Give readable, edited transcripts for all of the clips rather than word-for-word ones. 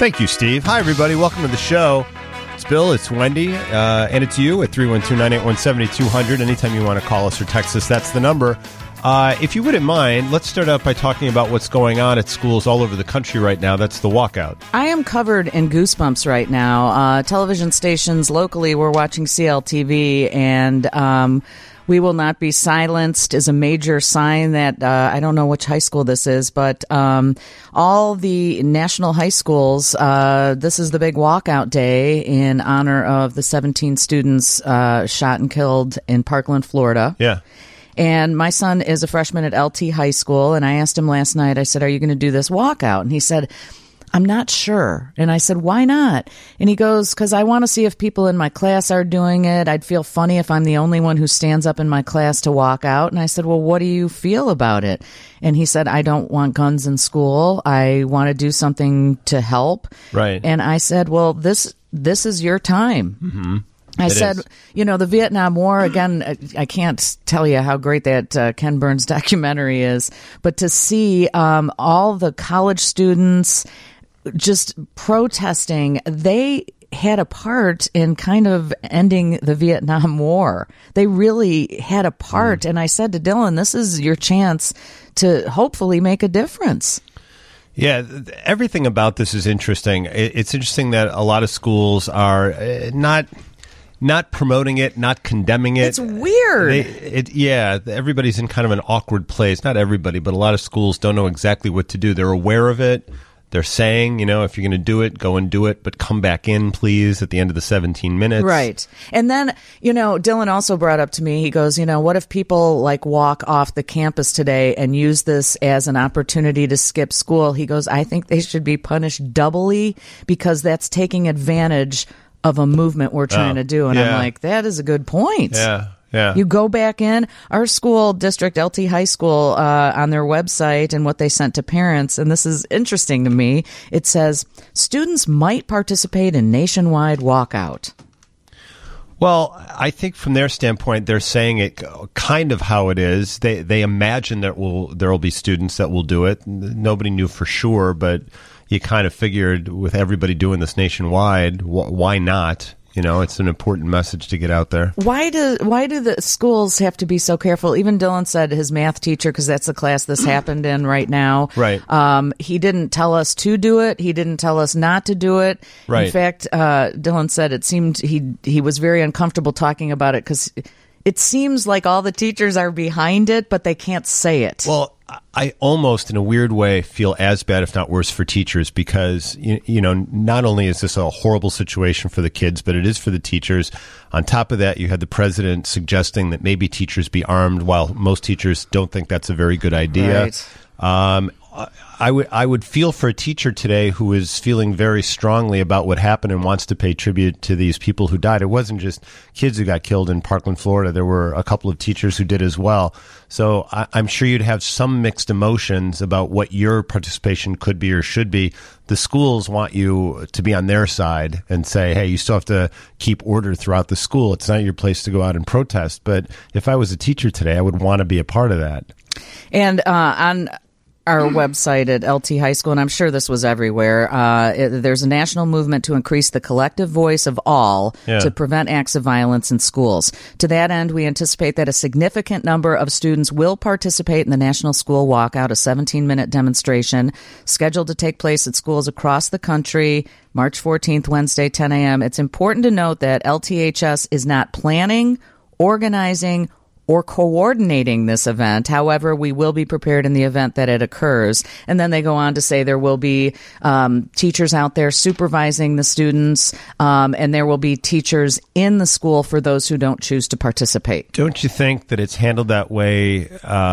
Thank you, Steve. Hi, everybody. Welcome to the show. It's Bill, it's Wendy, and it's you at 312-981-7200. Anytime you want to call us or text us, that's the number. If you wouldn't mind, let's start out by talking about what's going on at schools all over the country right now. That's the walkout. I am covered in goosebumps right now. Television stations locally, we're watching CLTV, and we will not be silenced is a major sign that, I don't know which high school this is, but all the national high schools, this is the big walkout day in honor of the 17 students shot and killed in Parkland, Florida. Yeah. And my son is a freshman at LT High School, and I asked him last night, I said, are you going to do this walkout? And he said, I'm not sure. And I said, why not? And he goes, because I want to see if people in my class are doing it. I'd feel funny if I'm the only one who stands up in my class to walk out. And I said, well, what do you feel about it? And he said, I don't want guns in school. I want to do something to help. Right. And I said, well, this is your time. Mm-hmm. I said, you know, the Vietnam War, again, I can't tell you how great that Ken Burns documentary is, but to see all the college students just protesting, they had a part in kind of ending the Vietnam War. They really had a part. And I said to Dylan, this is your chance to hopefully make a difference. Yeah, everything about this is interesting. It's interesting that a lot of schools are not promoting it, not condemning it. It's weird. Everybody's in kind of an awkward place. Not everybody, but a lot of schools don't know exactly what to do. They're aware of it. They're saying, you know, if you're going to do it, go and do it, but come back in, please, at the end of the 17 minutes. Right. And then, you know, Dylan also brought up to me, he goes, you know, what if people like walk off the campus today and use this as an opportunity to skip school? He goes, I think they should be punished doubly because that's taking advantage of a movement we're trying to do. And I'm like, that is a good point. Yeah. Yeah. You go back in. Our school district, LT High School, on their website and what they sent to parents, and this is interesting to me, it says, students might participate in nationwide walkout. Well, I think from their standpoint, they're saying it kind of how it is. They imagine that there will be students that will do it. Nobody knew for sure, but you kind of figured with everybody doing this nationwide, why not? You know, it's an important message to get out there. Why do the schools have to be so careful? Even Dylan said his math teacher, because that's the class this happened in right now. Right. He didn't tell us to do it. He didn't tell us not to do it. Right. In fact, Dylan said it seemed he was very uncomfortable talking about it because it seems like all the teachers are behind it, but they can't say it. Well, I almost, in a weird way, feel as bad, if not worse, for teachers because, you know, not only is this a horrible situation for the kids, but it is for the teachers. On top of that, you had the president suggesting that maybe teachers be armed, while most teachers don't think that's a very good idea. Right. I would feel for a teacher today who is feeling very strongly about what happened and wants to pay tribute to these people who died. It wasn't just kids who got killed in Parkland, Florida. There were a couple of teachers who did as well. So I'm sure you'd have some mixed emotions about what your participation could be or should be. The schools want you to be on their side and say, hey, you still have to keep order throughout the school. It's not your place to go out and protest. But if I was a teacher today, I would want to be a part of that. And on our website at LT High School, and I'm sure this was everywhere, there's a national movement to increase the collective voice of all to prevent acts of violence in schools. To that end, we anticipate that a significant number of students will participate in the National School Walkout, a 17-minute demonstration scheduled to take place at schools across the country, March 14th, Wednesday, 10 a.m. It's important to note that LTHS is not planning, organizing, or coordinating this event. However, we will be prepared in the event that it occurs. And then they go on to say there will be teachers out there supervising the students, and there will be teachers in the school for those who don't choose to participate. Don't you think that it's handled that way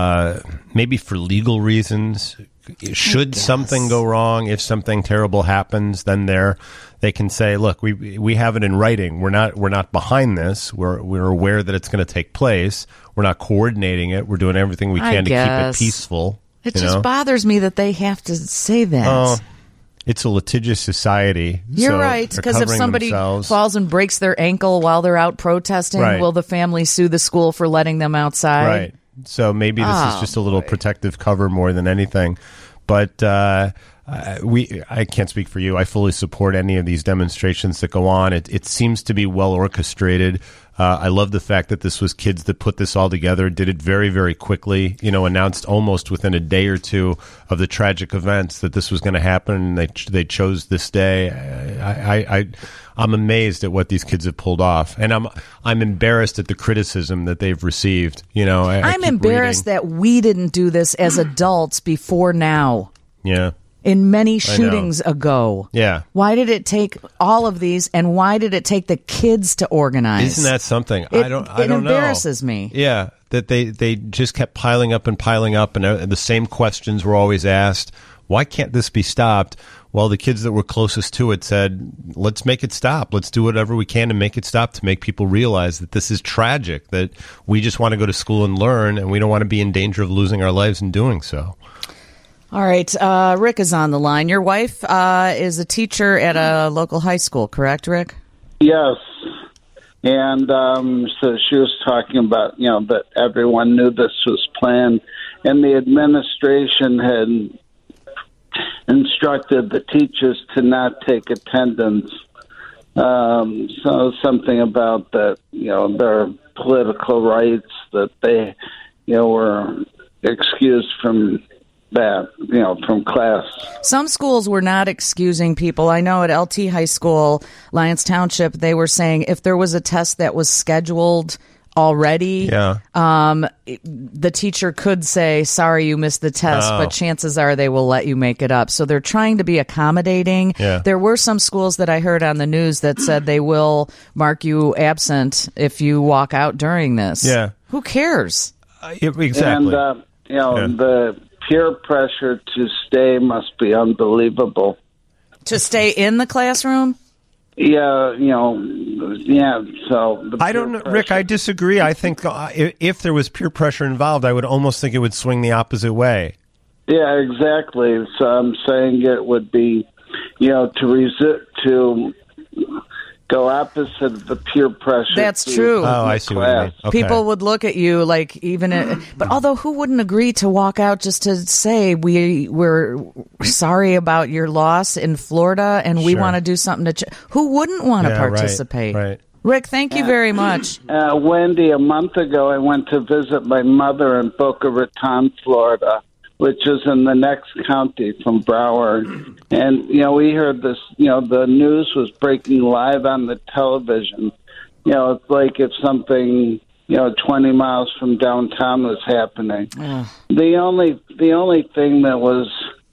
maybe for legal reasons? Should something go wrong, if something terrible happens, then they can say, look, we have it in writing. We're not behind this. We're aware that it's going to take place. We're not coordinating it. We're doing everything we can to keep it peaceful. It just bothers me that they have to say that. It's a litigious society. You're right, because if somebody falls and breaks their ankle while they're out protesting, will the family sue the school for letting them outside? Right. So maybe this is just a little protective cover more than anything. But I can't speak for you. I fully support any of these demonstrations that go on. It seems to be well orchestrated. I love the fact that this was kids that put this all together, did it very, very quickly, announced almost within a day or two of the tragic events that this was going to happen. And they chose this day. I'm amazed at what these kids have pulled off. And I'm embarrassed at the criticism that they've received. I'm embarrassed that we didn't do this as adults before now. Yeah. In many shootings ago. Yeah. Why did it take all of these, and why did it take the kids to organize? Isn't that something? I don't know. It embarrasses me. Yeah, that they just kept piling up, and the same questions were always asked. Why can't this be stopped? Well, the kids that were closest to it said, let's make it stop. Let's do whatever we can to make it stop, to make people realize that this is tragic, that we just want to go to school and learn, and we don't want to be in danger of losing our lives in doing so. All right. Rick is on the line. Your wife is a teacher at a local high school, correct, Rick? Yes. And so she was talking about, that everyone knew this was planned, and the administration had instructed the teachers to not take attendance. So something about that, their political rights, that they, were excused from that, from class. Some schools were not excusing people. I know at LT High School, Lyons Township, they were saying if there was a test that was scheduled already, the teacher could say, sorry, you missed the test, but chances are they will let you make it up. So they're trying to be accommodating. Yeah. There were some schools that I heard on the news that said they will mark you absent if you walk out during this. Yeah. Who cares? Exactly. And, the peer pressure to stay must be unbelievable. To stay in the classroom? Yeah, so... I don't know, Rick, I disagree. I think if there was peer pressure involved, I would almost think it would swing the opposite way. Yeah, exactly. So I'm saying it would be, to go opposite of the peer pressure. That's true. Oh, I see what you mean. Okay. People would look at you like but although who wouldn't agree to walk out just to say we're sorry about your loss in Florida and we want to do something who wouldn't want to participate? Right. Rick, thank you very much. Wendy, a month ago I went to visit my mother in Boca Raton, Florida, which is in the next county from Broward. And, we heard this, the news was breaking live on the television. It's like if something, 20 miles from downtown was happening. The only thing that was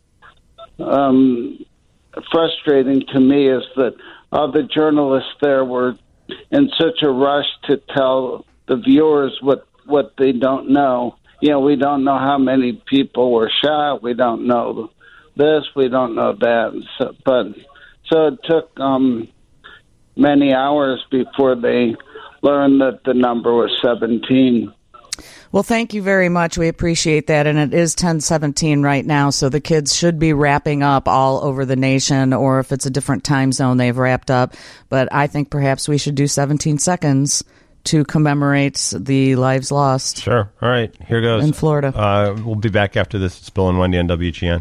frustrating to me is that all the journalists there were in such a rush to tell the viewers what they don't know. We don't know how many people were shot. We don't know this. We don't know that. So it took many hours before they learned that the number was 17. Well, thank you very much. We appreciate that. And it is 10:17 right now, so the kids should be wrapping up all over the nation, or if it's a different time zone, they've wrapped up. But I think perhaps we should do 17 seconds to commemorate the lives lost. Sure. All right. Here goes. In Florida. We'll be back after this. It's Bill and Wendy on WGN.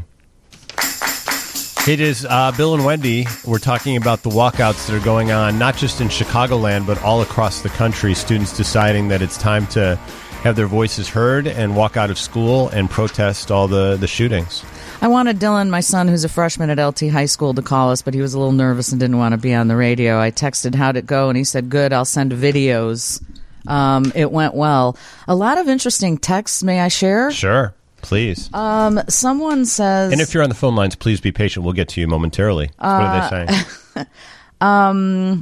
It is Bill and Wendy. We're talking about the walkouts that are going on, not just in Chicagoland, but all across the country. Students deciding that it's time to have their voices heard and walk out of school and protest all the shootings. I wanted Dylan, my son, who's a freshman at LT High School, to call us, but he was a little nervous and didn't want to be on the radio. I texted, how'd it go? And he said, good, I'll send videos. It went well. A lot of interesting texts. May I share? Sure, please. Someone says... And if you're on the phone lines, please be patient. We'll get to you momentarily. What are they saying?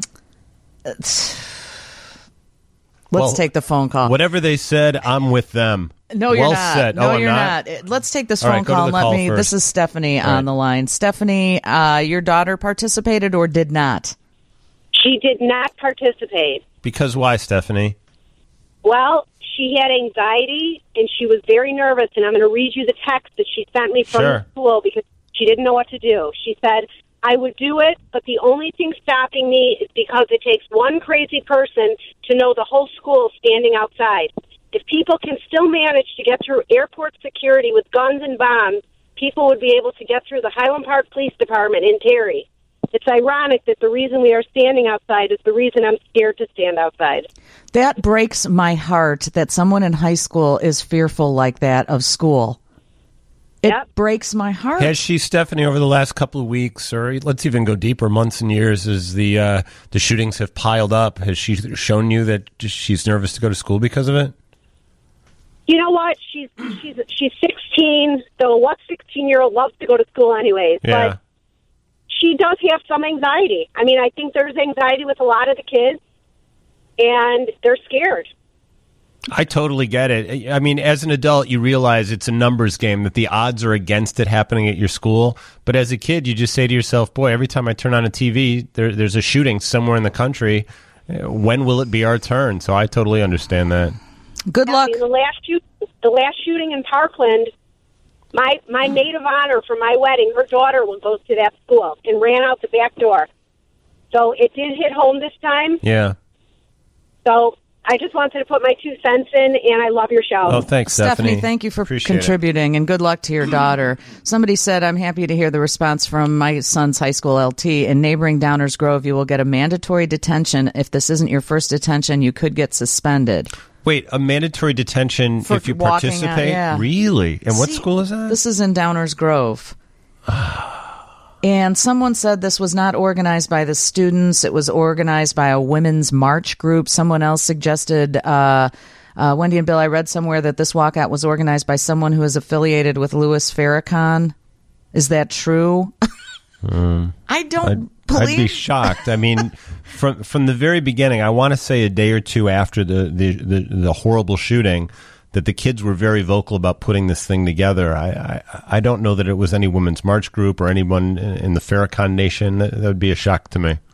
Let's take the phone call. Whatever they said, I'm with them. No, you're not. Said. No, you're not. Let's take this phone call. This is Stephanie on the line. Stephanie, your daughter participated or did not? She did not participate. Because why, Stephanie? Well, she had anxiety and she was very nervous. And I'm going to read you the text that she sent me from school because she didn't know what to do. She said, I would do it, but the only thing stopping me is because it takes one crazy person to know the whole school standing outside. If people can still manage to get through airport security with guns and bombs, people would be able to get through the Highland Park Police Department in Terry. It's ironic that the reason we are standing outside is the reason I'm scared to stand outside. That breaks my heart that someone in high school is fearful like that of school. It breaks my heart. Has she, Stephanie, over the last couple of weeks, or let's even go deeper, months and years, as the shootings have piled up, has she shown you that she's nervous to go to school because of it? You know what? She's 16, so what 16-year-old loves to go to school anyways? Yeah. But she does have some anxiety. I mean, I think there's anxiety with a lot of the kids, and they're scared. I totally get it. I mean, as an adult, you realize it's a numbers game, that the odds are against it happening at your school. But as a kid, you just say to yourself, boy, every time I turn on a TV, there's a shooting somewhere in the country. When will it be our turn? So I totally understand that. Good luck. I mean, the last shooting in Parkland, my maid of honor for my wedding, her daughter goes to that school and ran out the back door. So it did hit home this time. Yeah. So I just wanted to put my 2 cents in, and I love your show. Oh, thanks, Stephanie. Thank you for contributing, and good luck to your daughter. Somebody said, I'm happy to hear the response from my son's high school LT. In neighboring Downers Grove, you will get a mandatory detention. If this isn't your first detention, you could get suspended. Wait, a mandatory detention if you participate? Out, yeah. Really? And what school is that? This is in Downers Grove. And someone said this was not organized by the students. It was organized by a women's march group. Someone else suggested, Wendy and Bill, I read somewhere that this walkout was organized by someone who is affiliated with Louis Farrakhan. Is that true? I don't believe. I'd be shocked. I mean, from the very beginning, I want to say a day or two after the horrible shooting, that the kids were very vocal about putting this thing together. I don't know that it was any women's march group or anyone in the Farrakhan Nation. That would be a shock to me.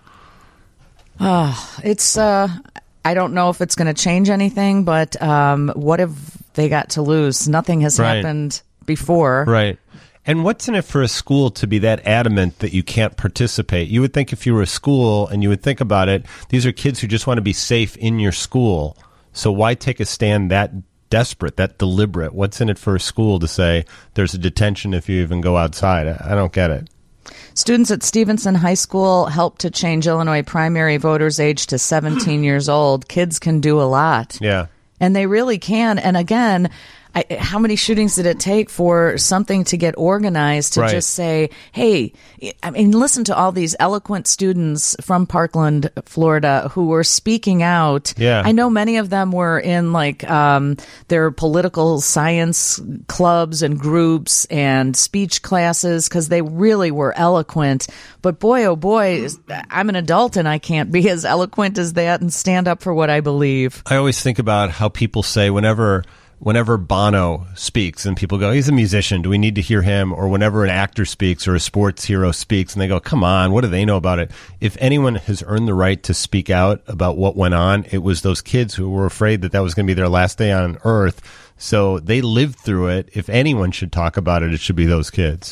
It's I don't know if it's going to change anything, but what have they got to lose? Nothing has happened before. Right. And what's in it for a school to be that adamant that you can't participate? You would think if you were a school and you would think about it, these are kids who just want to be safe in your school. So why take a stand that desperate, that deliberate? What's in it for a school to say there's a detention if you even go outside? I don't get it. Students at Stevenson High School helped to change Illinois primary voters age to 17 years old. Kids can do a lot. Yeah. And they really can. And again, how many shootings did it take for something to get organized to just say, hey, I mean, listen to all these eloquent students from Parkland, Florida, who were speaking out. Yeah. I know many of them were in like their political science clubs and groups and speech classes because they really were eloquent. But boy, oh boy, I'm an adult and I can't be as eloquent as that and stand up for what I believe. I always think about how people say whenever Bono speaks and people go, he's a musician, do we need to hear him? Or whenever an actor speaks or a sports hero speaks and they go, come on, what do they know about it? If anyone has earned the right to speak out about what went on, it was those kids who were afraid that was going to be their last day on earth. So they lived through it. If anyone should talk about it, it should be those kids.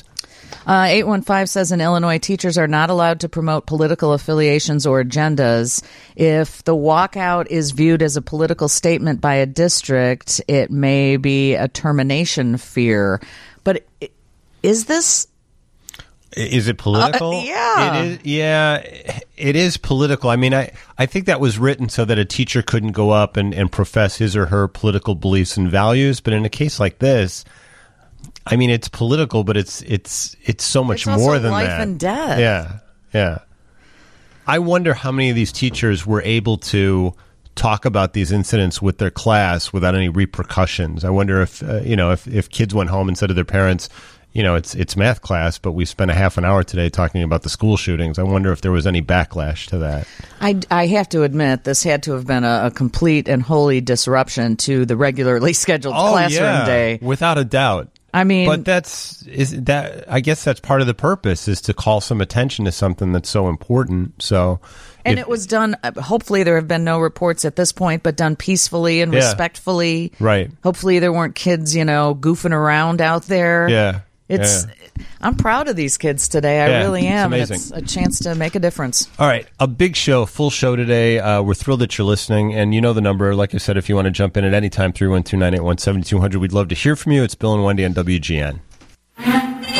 815 says in Illinois, teachers are not allowed to promote political affiliations or agendas. If the walkout is viewed as a political statement by a district, it may be a termination fear. But is this... Is it political? Yeah. It is, yeah, it is political. I mean, I think that was written so that a teacher couldn't go up and profess his or her political beliefs and values. But in a case like this... I mean, it's political, but it's so much more than life that. And death. Yeah, yeah. I wonder how many of these teachers were able to talk about these incidents with their class without any repercussions. I wonder if if kids went home and said to their parents, it's math class, but we spent a half an hour today talking about the school shootings. I wonder if there was any backlash to that. I have to admit, this had to have been a complete and holy disruption to the regularly scheduled classroom day. Without a doubt. I mean, but I guess that's part of the purpose, is to call some attention to something that's so important. So, it was done. Hopefully, there have been no reports at this point, but done peacefully and respectfully. Right. Hopefully, there weren't kids, goofing around out there. Yeah. I'm proud of these kids today. I really am. It's amazing. It's a chance to make a difference. All right. A big show, full show today. We're thrilled that you're listening. And you know the number. Like I said, if you want to jump in at any time, 312-981-7200. We'd love to hear from you. It's Bill and Wendy on WGN.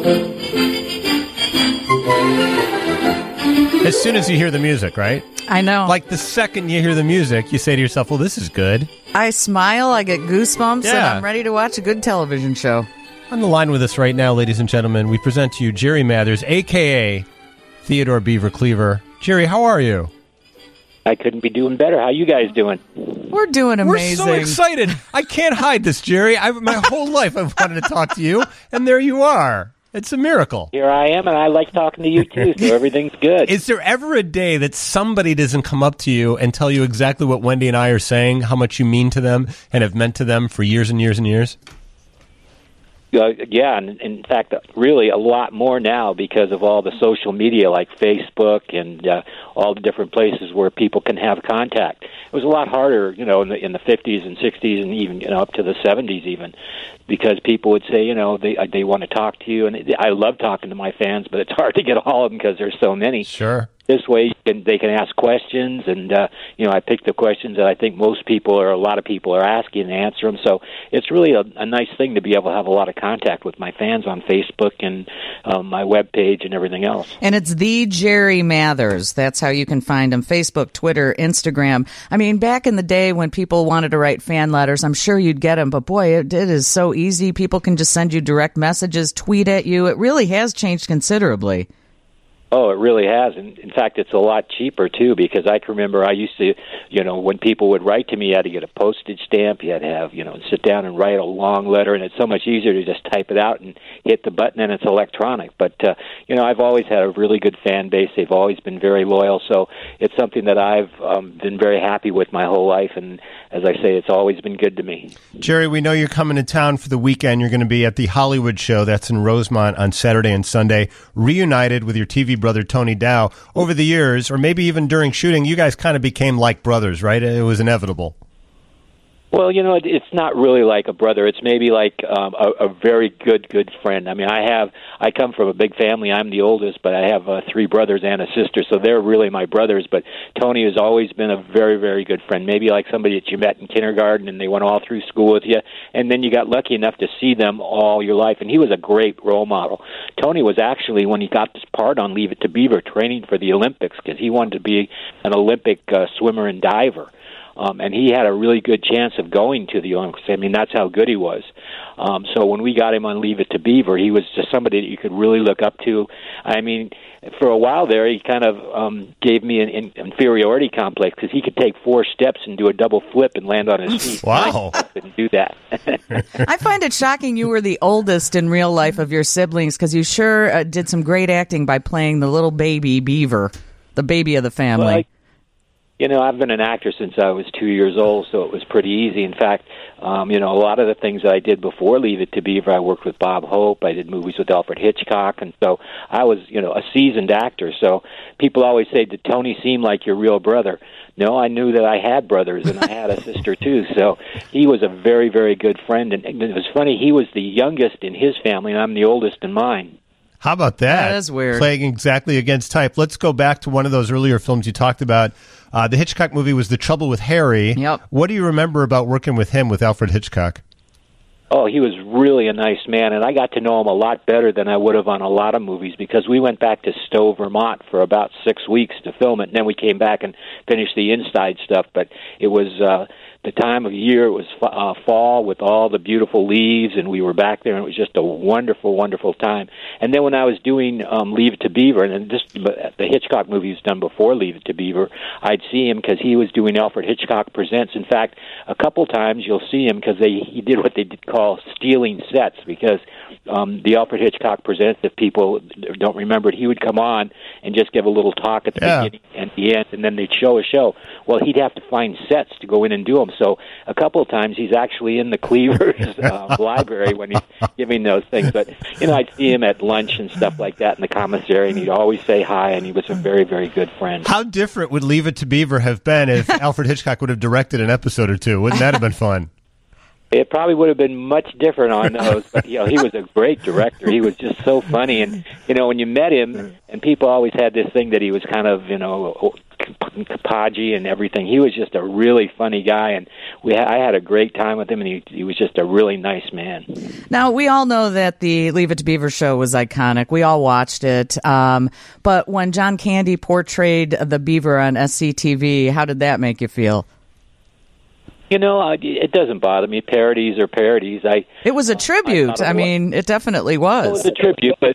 As soon as you hear the music, right? I know. Like the second you hear the music, you say to yourself, well, this is good. I smile, I get goosebumps, and I'm ready to watch a good television show. On the line with us right now, ladies and gentlemen, we present to you Jerry Mathers, a.k.a. Theodore Beaver Cleaver. Jerry, how are you? I couldn't be doing better. How you guys doing? We're doing amazing. We're so excited. I can't hide this, Jerry. My whole life I've wanted to talk to you, and there you are. It's a miracle. Here I am, and I like talking to you, too, so everything's good. Is there ever a day that somebody doesn't come up to you and tell you exactly what Wendy and I are saying, how much you mean to them and have meant to them for years and years and years? Yeah, and in fact, really a lot more now because of all the social media like Facebook and all the different places where people can have contact. It was a lot harder, in the 50s and 60s and even up to the 70s even, because people would say, they want to talk to you. And I love talking to my fans, but it's hard to get all of them because there's so many. Sure. This way, they can ask questions, and I pick the questions that I think most people or a lot of people are asking and answer them. So it's really a nice thing to be able to have a lot of contact with my fans on Facebook and my webpage and everything else. And it's the Jerry Mathers. That's how you can find him: Facebook, Twitter, Instagram. I mean, back in the day when people wanted to write fan letters, I'm sure you'd get them. But boy, it is so easy. People can just send you direct messages, tweet at you. It really has changed considerably. Oh, it really has. And in fact, it's a lot cheaper, too, because I can remember I used to, when people would write to me, you had to get a postage stamp. You had to have, sit down and write a long letter, and it's so much easier to just type it out and hit the button, and it's electronic. But, I've always had a really good fan base. They've always been very loyal, so it's something that I've been very happy with my whole life, and as I say, it's always been good to me. Jerry, we know you're coming to town for the weekend. You're going to be at the Hollywood Show. That's in Rosemont on Saturday and Sunday, reunited with your TV brother Tony Dow. Over the years, or maybe even during shooting, you guys kind of became like brothers, right? It was inevitable. Well, it's not really like a brother. It's maybe like a very good friend. I mean, I come from a big family. I'm the oldest, but I have 3 brothers and a sister, so they're really my brothers. But Tony has always been a very, very good friend, maybe like somebody that you met in kindergarten and they went all through school with you, and then you got lucky enough to see them all your life, and he was a great role model. Tony was actually, when he got this part on Leave It to Beaver, training for the Olympics because he wanted to be an Olympic swimmer and diver. And he had a really good chance of going to the Olympics. I mean, that's how good he was. So when we got him on Leave It to Beaver, he was just somebody that you could really look up to. I mean, for a while there, he kind of gave me an inferiority complex because he could take 4 steps and do a double flip and land on his feet. Wow. I couldn't do that. I find it shocking you were the oldest in real life of your siblings because you sure did some great acting by playing the little baby beaver, the baby of the family. Well, I've been an actor since I was 2 years old, so it was pretty easy. In fact, a lot of the things that I did before Leave It to Beaver, I worked with Bob Hope. I did movies with Alfred Hitchcock, and so I was, a seasoned actor. So people always say, did Tony seem like your real brother? No, I knew that I had brothers, and I had a sister, too. So he was a very, very good friend. And it was funny, he was the youngest in his family, and I'm the oldest in mine. How about that? That is weird. Playing exactly against type. Let's go back to one of those earlier films you talked about. The Hitchcock movie was The Trouble with Harry. Yep. What do you remember about working with him, with Alfred Hitchcock? Oh, he was really a nice man, and I got to know him a lot better than I would have on a lot of movies because we went back to Stowe, Vermont for about 6 weeks to film it, and then we came back and finished the inside stuff. But it was the time of year, it was fall with all the beautiful leaves, and we were back there, and it was just a wonderful, wonderful time. And then when I was doing Leave It to Beaver, and the Hitchcock movie was done before Leave It to Beaver, I'd see him because he was doing Alfred Hitchcock Presents. In fact, a couple times you'll see him because he did what they did call stealing sets, because the Alfred Hitchcock Presents, if people don't remember it, he would come on and just give a little talk at the beginning and the end, and then they'd show a show. Well, he'd have to find sets to go in and do them. So a couple of times he's actually in the Cleaver's library when he's giving those things. But, I'd see him at lunch and stuff like that in the commissary, and he'd always say hi, and he was a very, very good friend. How different would Leave It to Beaver have been if Alfred Hitchcock would have directed an episode or two? Wouldn't that have been fun? It probably would have been much different on those, but he was a great director. He was just so funny, and when you met him, and people always had this thing that he was kind of Kapaji and everything. He was just a really funny guy, and I had a great time with him, and he was just a really nice man. Now, we all know that the Leave It to Beaver show was iconic. We all watched it. But when John Candy portrayed the beaver on SCTV, how did that make you feel? It doesn't bother me. Parodies are parodies. It was a tribute. It definitely was. It was a tribute, but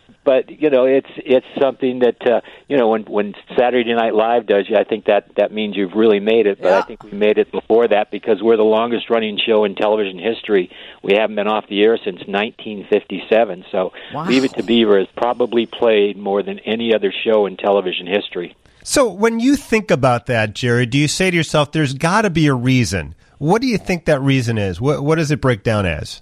it's something that when Saturday Night Live does you, I think that means you've really made it. But I think we made it before that because we're the longest running show in television history. We haven't been off the air since 1957. So Leave It to Beaver has probably played more than any other show in television history. So when you think about that, Jerry, do you say to yourself, "There's got to be a reason"? What do you think that reason is? What does it break down as?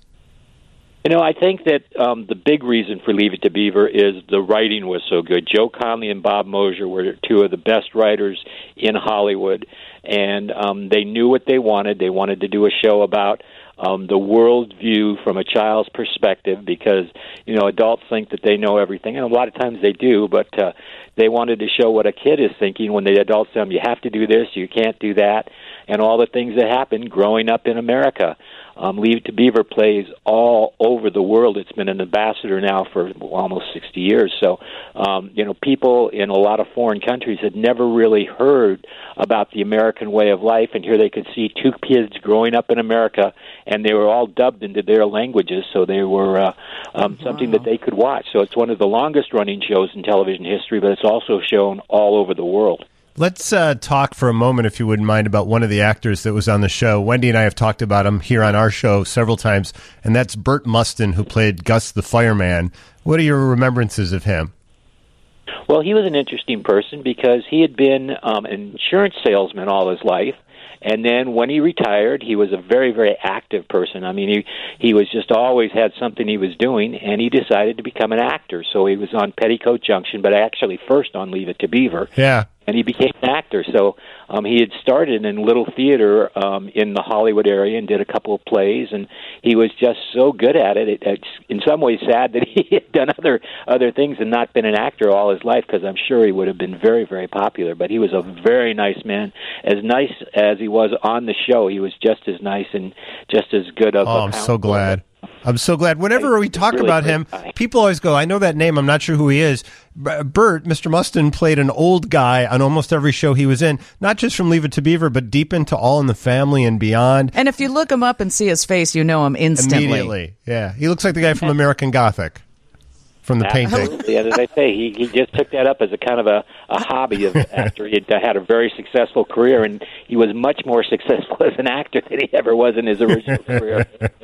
I think that the big reason for Leave It to Beaver is the writing was so good. Joe Conley and Bob Mosier were two of the best writers in Hollywood, and they knew what they wanted. They wanted to do a show about the world view from a child's perspective because, adults think that they know everything, and a lot of times they do, but they wanted to show what a kid is thinking when the adults tell them, you have to do this, you can't do that, and all the things that happen growing up in America. Leave It to Beaver plays all over the world. It's been an ambassador now for almost 60 years. So, people in a lot of foreign countries had never really heard about the American way of life, and here they could see two kids growing up in America, and they were all dubbed into their languages, so they were something that they could watch. So it's one of the longest-running shows in television history, but it's also shown all over the world. Let's talk for a moment, if you wouldn't mind, about one of the actors that was on the show. Wendy and I have talked about him here on our show several times, and that's Burt Mustin, who played Gus the fireman. What are your remembrances of him? Well, he was an interesting person because he had been an insurance salesman all his life. And then when he retired, he was a very, very active person. He was just always had something he was doing, and he decided to become an actor. So he was on Petticoat Junction, but actually first on Leave It to Beaver. Yeah. And he became an actor. So he had started in little theater in the Hollywood area and did a couple of plays, and he was just so good at it. It's in some ways sad that he had done other things and not been an actor all his life, because I'm sure he would have been very, very popular. But he was a very nice man. As nice as he was on the show, he was just as nice and just as good of a I'm so glad. I'm so glad. Whenever we talk about him, people always go, I know that name. I'm not sure who he is. Burt, Mr. Mustin, played an old guy on almost every show he was in, not just from Leave It to Beaver, but deep into All in the Family and beyond. And if you look him up and see his face, you know him instantly. Immediately, yeah. He looks like the guy from American Gothic. From the painting. Absolutely. And as I say, he just took that up as a kind of a hobby after he had a very successful career, and he was much more successful as an actor than he ever was in his original career.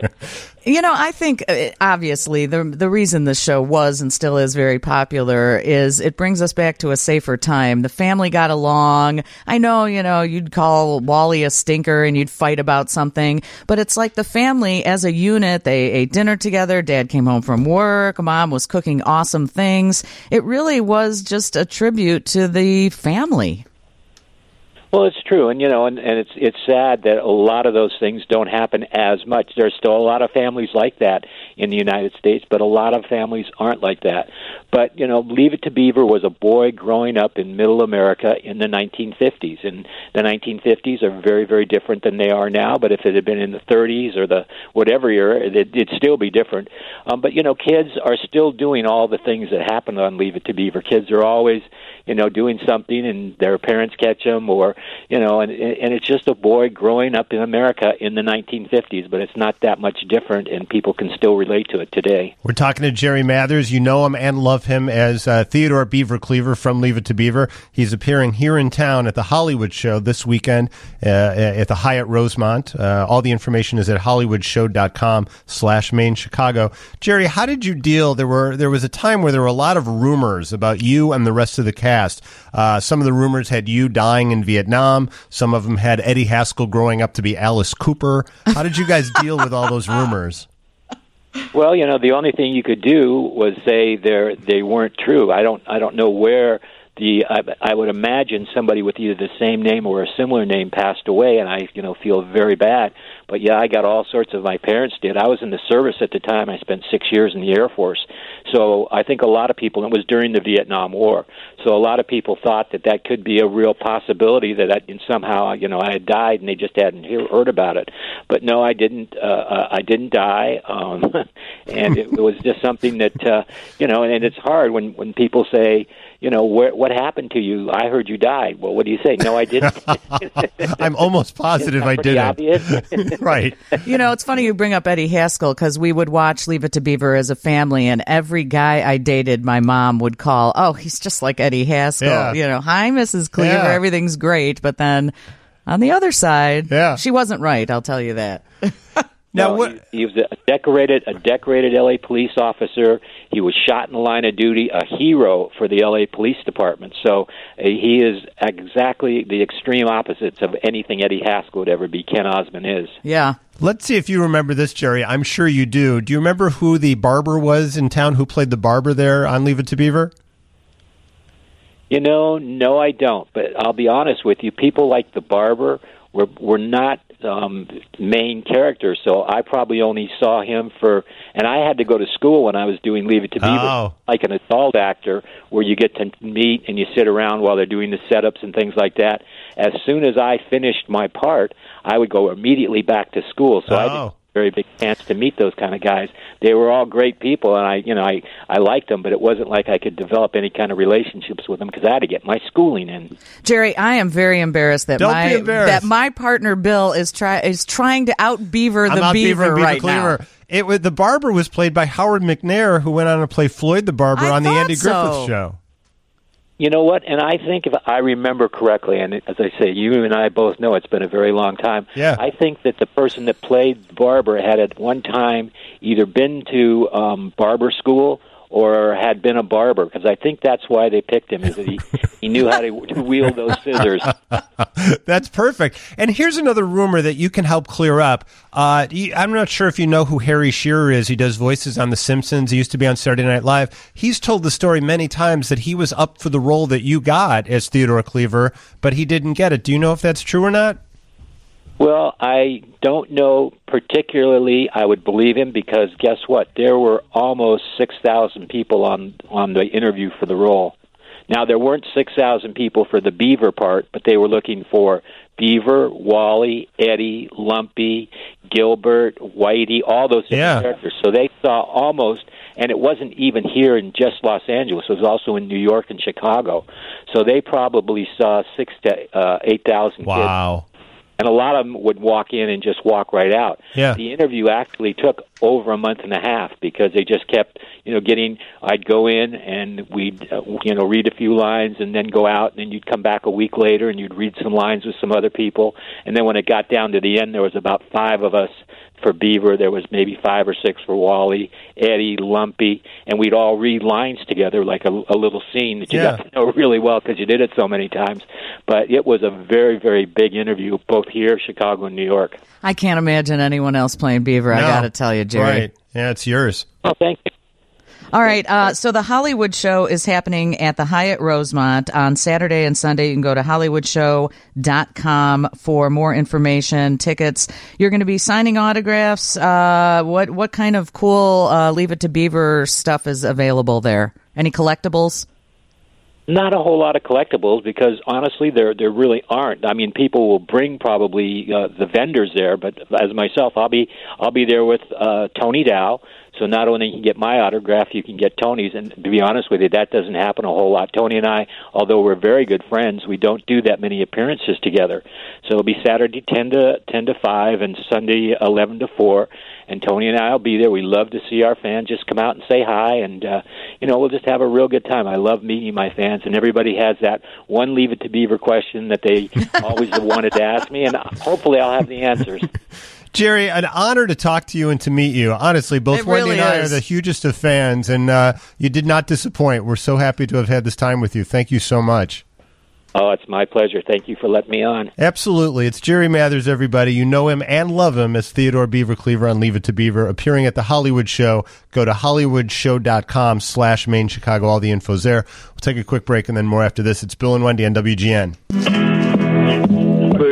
I think, obviously, the reason the show was and still is very popular is it brings us back to a safer time. The family got along. I know, you'd call Wally a stinker and you'd fight about something, but it's like the family as a unit, they ate dinner together, Dad came home from work, Mom was cooking awesome things. It really was just a tribute to the family. Well, it's true, and it's sad that a lot of those things don't happen as much. There's still a lot of families like that in the United States, but a lot of families aren't like that. But Leave It to Beaver was a boy growing up in Middle America in the 1950s, and the 1950s are very, very different than they are now. But if it had been in the 30s or the whatever year, it'd still be different. But kids are still doing all the things that happened on Leave It to Beaver. Kids are always doing something, and their parents catch them, or and it's just a boy growing up in America in the 1950s, but it's not that much different, and people can still relate to it today. We're talking to Jerry Mathers. You know him and love him as Theodore Beaver Cleaver from Leave It to Beaver. He's appearing here in town at the Hollywood Show this weekend at the Hyatt Rosemont. All the information is at hollywoodshow.com/Main Chicago. Jerry, how did you deal? There was a time where there were a lot of rumors about you and the rest of the cast. Some of the rumors had you dying in Vietnam. Some of them had Eddie Haskell growing up to be Alice Cooper. How did you guys deal with all those rumors? Well, the only thing you could do was say they weren't true. I don't know where I would imagine somebody with either the same name or a similar name passed away, and I feel very bad. But yeah, I got all sorts of, my parents did. I was in the service at the time. I spent 6 years in the Air Force. So I think a lot of people, it was during the Vietnam War, so a lot of people thought that that could be a real possibility, that somehow, I had died and they just hadn't heard about it. But no, I didn't. I didn't die, and it was just something that, and it's hard when people say, what happened to you? I heard you died. Well, what do you say? No, I didn't. I'm almost positive I didn't. Right. It's funny you bring up Eddie Haskell, because we would watch Leave It to Beaver as a family, and every guy I dated, my mom would call, oh, he's just like Eddie Haskell. Yeah. Hi, Mrs. Cleaver, everything's great. But then on the other side, she wasn't right, I'll tell you that. Now, he was a decorated LA police officer. He was shot in the line of duty, a hero for the LA Police Department. So he is exactly the extreme opposites of anything Eddie Haskell would ever be. Ken Osmond is. Yeah. Let's see if you remember this, Jerry. I'm sure you do. Do you remember who the barber was in town, who played the barber there on Leave It to Beaver? No, I don't. But I'll be honest with you. People like the barber were not main characters, so I probably only saw him and I had to go to school when I was doing Leave It to Beaver, like an adult actor, where you get to meet and you sit around while they're doing the setups and things like that. As soon as I finished my part, I would go immediately back to school, so I didn't have a very big chance to meet those kind of guys. They were all great people, and I liked them, but it wasn't like I could develop any kind of relationships with them because I had to get my schooling in. Jerry, I am very embarrassed that my partner Bill is trying to out Beaver the Beaver right now. The barber was played by Howard McNair, who went on to play Floyd the Barber on the Andy Griffith Show. You know what? And I think, if I remember correctly, and as I say, you and I both know it's been a very long time, I think that the person that played Barber had at one time either been to barber school or had been a barber, because I think that's why they picked him, is that he knew how to wield those scissors. That's perfect. And here's another rumor that you can help clear up. I'm not sure if you know who Harry Shearer is. He does voices on The Simpsons. He used to be on Saturday Night Live. He's told the story many times that he was up for the role that you got as Theodore Cleaver, but he didn't get it. Do you know if that's true or not? Well, I don't know particularly. I would believe him because guess what? There were almost 6,000 people on the interview for the role. Now, there weren't 6,000 people for the Beaver part, but they were looking for Beaver, Wally, Eddie, Lumpy, Gilbert, Whitey, all those different characters. So they saw almost, and it wasn't even here in just Los Angeles. It was also in New York and Chicago. So they probably saw 6,000 to 8,000 kids. Wow. And a lot of them would walk in and just walk right out. Yeah. The interview actually took over a month and a half because they just kept, I'd go in and we'd, read a few lines and then go out, and then you'd come back a week later and you'd read some lines with some other people. And then when it got down to the end, there was about 5 of us for Beaver. There was maybe 5 or 6 for Wally, Eddie, Lumpy, and we'd all read lines together like a little scene that you got to know really well because you did it so many times. But it was a very, very big interview, both here, Chicago, and New York. I can't imagine anyone else playing Beaver, I got to tell you, Jerry. Right. Yeah, it's yours. Oh, thank you. All right, so the Hollywood Show is happening at the Hyatt Rosemont on Saturday and Sunday. You can go to hollywoodshow.com for more information, tickets. You're going to be signing autographs. What kind of cool Leave It to Beaver stuff is available there? Any collectibles? Not a whole lot of collectibles because, honestly, there really aren't. I mean, people will bring probably the vendors there, but as myself, I'll be there with Tony Dow. So not only can you get my autograph, you can get Tony's. And to be honest with you, that doesn't happen a whole lot. Tony and I, although we're very good friends, we don't do that many appearances together. So it'll be Saturday 10 to 5 and Sunday 11 to 4. And Tony and I will be there. We love to see our fans. Just come out and say hi, and we'll just have a real good time. I love meeting my fans, and everybody has that one Leave It to Beaver question that they always wanted to ask me, and hopefully I'll have the answers. Jerry, an honor to talk to you and to meet you. Honestly, both Wendy and I are the hugest of fans, and you did not disappoint. We're so happy to have had this time with you. Thank you so much. Oh, it's my pleasure. Thank you for letting me on. Absolutely. It's Jerry Mathers, everybody. You know him and love him as Theodore Beaver Cleaver on Leave It to Beaver, appearing at the Hollywood Show. Go to hollywoodshow.com/Main Chicago. All the info's there. We'll take a quick break and then more after this. It's Bill and Wendy on WGN.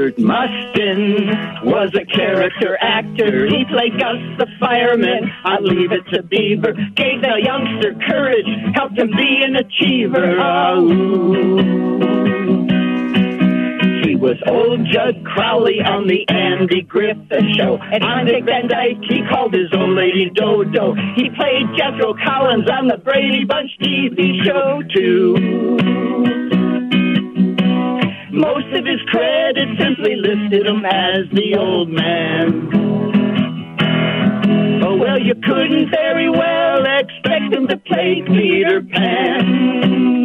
Bert Mustin was a character actor. He played Gus the fireman on Leave It to Beaver. Gave the youngster courage, helped him be an achiever. He was old Judd Crowley on the Andy Griffith Show. And on Dick Van Dyke, he called his old lady Dodo. He played Jethro Collins on the Brady Bunch TV show, too. Most of his credits simply listed him as the old man. Oh, well, you couldn't very well expect him to play Peter Pan.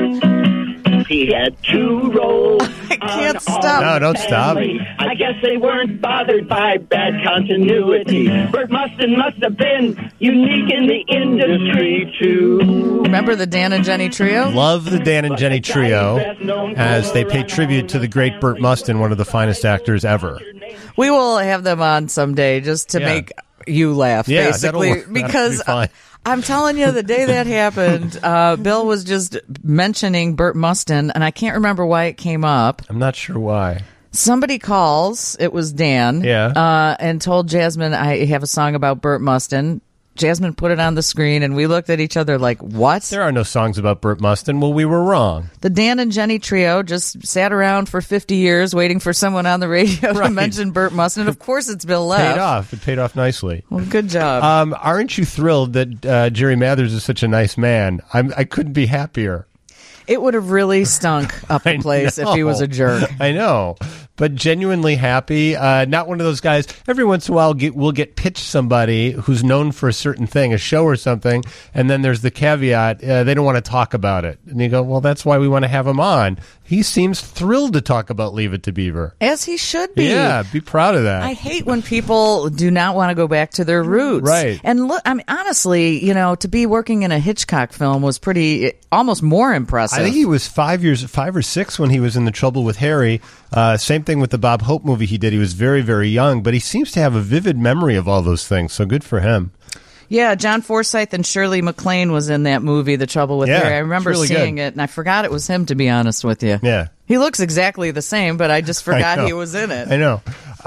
He had 2 roles. I can't stop. No, don't stop. I guess they weren't bothered by bad continuity. Bert Mustin must have been unique in the industry, too. Remember the Dan and Jenny Trio? Love the Dan and Jenny Trio as they pay tribute to the great Bert Mustin, one of the finest actors ever. We will have them on someday just to make you laugh, basically. Because I'm telling you, the day that happened, Bill was just mentioning Bert Mustin, and I can't remember why it came up. I'm not sure why. Somebody calls, it was Dan, and told Jasmine, I have a song about Bert Mustin. Jasmine put it on the screen, and we looked at each other like, what? There are no songs about Bert Mustin. Well, we were wrong. The Dan and Jenny Trio just sat around for 50 years waiting for someone on the radio to mention Bert Mustin. Of course, it's Bill Leff. It paid off nicely. Well, good job. Aren't you thrilled that Jerry Mathers is such a nice man? I couldn't be happier. It would have really stunk up the place if he was a jerk. I know. But genuinely happy. Not one of those guys. Every once in a while, we'll get pitched somebody who's known for a certain thing, a show or something, and then there's the caveat, they don't want to talk about it. And you go, well, that's why we want to have him on. He seems thrilled to talk about Leave It to Beaver. As he should be. Yeah, be proud of that. I hate when people do not want to go back to their roots. Right. And look, I mean, honestly, to be working in a Hitchcock film was almost more impressive. I think he was 5 or 6 when he was in The Trouble with Harry. Same thing with the Bob Hope movie he did. He was very, very young, but he seems to have a vivid memory of all those things, so good for him. Yeah, John Forsythe and Shirley MacLaine was in that movie, The Trouble with Harry. I remember seeing it, and I forgot it was him, to be honest with you. Yeah. He looks exactly the same, but I just forgot he was in it. I know.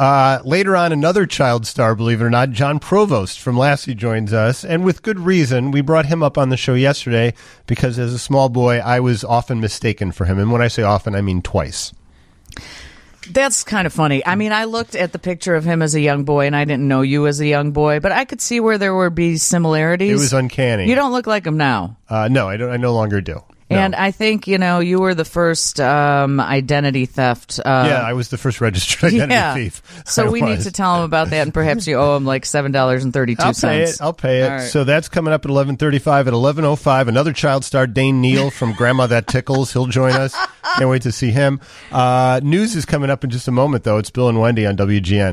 Later on, another child star, believe it or not, John Provost from Lassie joins us, and with good reason. We brought him up on the show yesterday because as a small boy, I was often mistaken for him. And when I say often, I mean twice. That's kind of funny. I mean, I looked at the picture of him as a young boy, and I didn't know you as a young boy, but I could see where there would be similarities. It was uncanny. You don't look like him now. No, I don't. I no longer do. No. And I think, you were the first identity theft. I was the first registered identity thief. So we need to tell him about that, and perhaps you owe him like $7.32. I'll pay it. Right. So that's coming up at 11:35. At 11:05, another child star, Dane Neal from Grandma That Tickles. He'll join us. Can't wait to see him. News is coming up in just a moment, though. It's Bill and Wendy on WGN.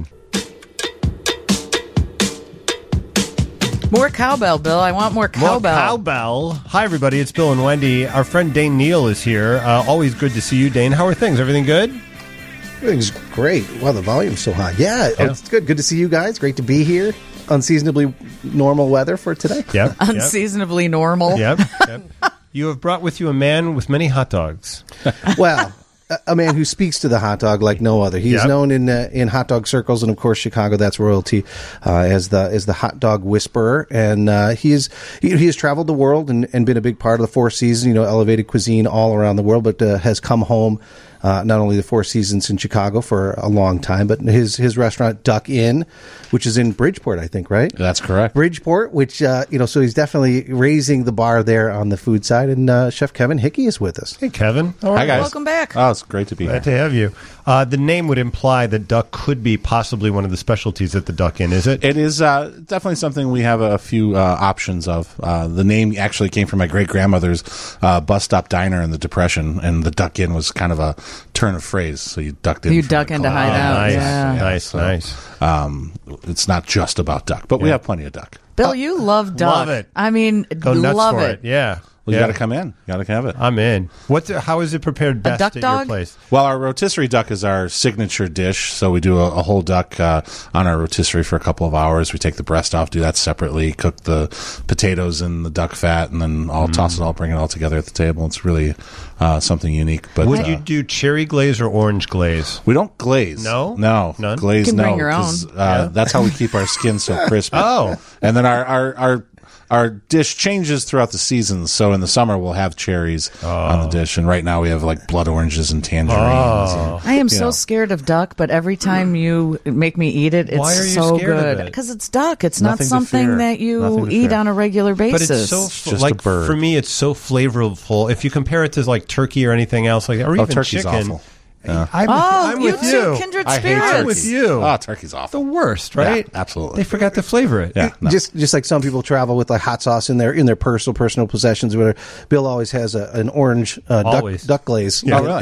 More cowbell, Bill. I want more cowbell. More cowbell. Hi, everybody. It's Bill and Wendy. Our friend Dane Neal is here. Always good to see you, Dane. How are things? Everything good? Everything's great. Wow, the volume's so high. Yeah. It's good. Good to see you guys. Great to be here. Unseasonably normal weather for today. Yep. Unseasonably normal. Yep. You have brought with you a man with many hot dogs. Well, a man who speaks to the hot dog like no other. He is known in hot dog circles, and of course Chicago, that's royalty, as the hot dog whisperer. And he has traveled the world and been a big part of the Four Seasons, elevated cuisine all around the world, but has come home. Not only the Four Seasons in Chicago for a long time, but his restaurant Duck Inn, which is in Bridgeport, I think, right? That's correct. Bridgeport, which, so he's definitely raising the bar there on the food side. And Chef Kevin Hickey is with us. Hey, Kevin. Hi, guys. Welcome back. Oh, it's great to be here. Glad to have you. The name would imply that duck could be possibly one of the specialties at the Duck Inn, is it? It is definitely something we have a few options of. The name actually came from my great-grandmother's bus stop diner in the Depression, and the Duck Inn was kind of a turn of phrase, so you ducked in. You duck in to hide out. Nice. It's not just about duck, but we have plenty of duck. Bill, you love duck. Love it. I mean, Go nuts love for it. Yeah. Well, you got to come in. You got to have it. I'm in. How is it prepared best at your place? Well, our rotisserie duck is our signature dish. So we do a whole duck on our rotisserie for a couple of hours. We take the breast off, do that separately, cook the potatoes in the duck fat, and then toss it all, bring it all together at the table. It's really something unique. But would you do cherry glaze or orange glaze? We don't glaze. No? None. Glaze, you can no. Bring your own. That's how we keep our skin so crispy. And then our dish changes throughout the seasons. So in the summer, we'll have cherries on the dish. And right now, we have like blood oranges and tangerines. And, I am so scared of duck, but every time you make me eat it, it's so good. Because it's duck. It's not something that you eat on a regular basis. But it's so, just like, a bird. For me, it's so flavorful. If you compare it to like turkey or anything else, like, or even turkey's chicken. Awful. Yeah. I'm with you. Kindred I spirits. hate turkey. I'm with you. Oh, turkey's awful. The worst, right? Yeah, absolutely. They forgot to flavor it. Yeah, no. Just like some people travel with like hot sauce in their personal possessions. Where Bill always has an orange duck glaze. Oh, really?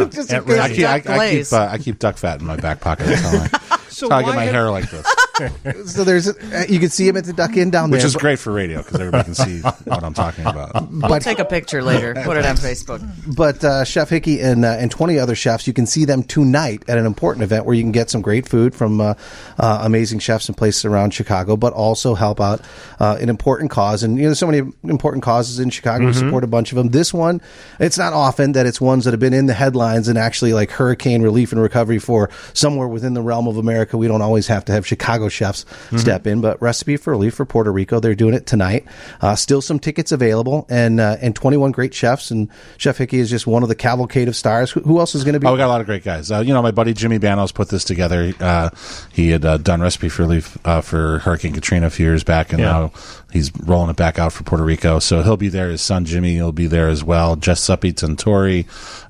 Yeah. I keep duck fat in my back pocket. That's how I get my hair like this. So you can see him at the Duck Inn down there, which is great for radio because everybody can see what I'm talking about. We'll take a picture later. Put it on Facebook. But Chef Hickey and 20 other chefs, you can see them tonight at an important event where you can get some great food from amazing chefs and places around Chicago, but also help out an important cause. And there's so many important causes in Chicago. We support a bunch of them. This one, it's not often that it's ones that have been in the headlines and actually like hurricane relief and recovery for somewhere within the realm of America. We don't always have to have Chicago chefs step in, but Recipe for Relief for Puerto Rico, they're doing it tonight. Still some tickets available, and 21 great chefs, and Chef Hickey is just one of the cavalcade of stars. Who else is going to be? We got a lot of great guys. My buddy Jimmy Banos put this together. He had done Recipe for Relief for Hurricane Katrina a few years back, and now he's rolling it back out for Puerto Rico. So he'll be there. His son Jimmy will be there as well. Giuseppe Tentori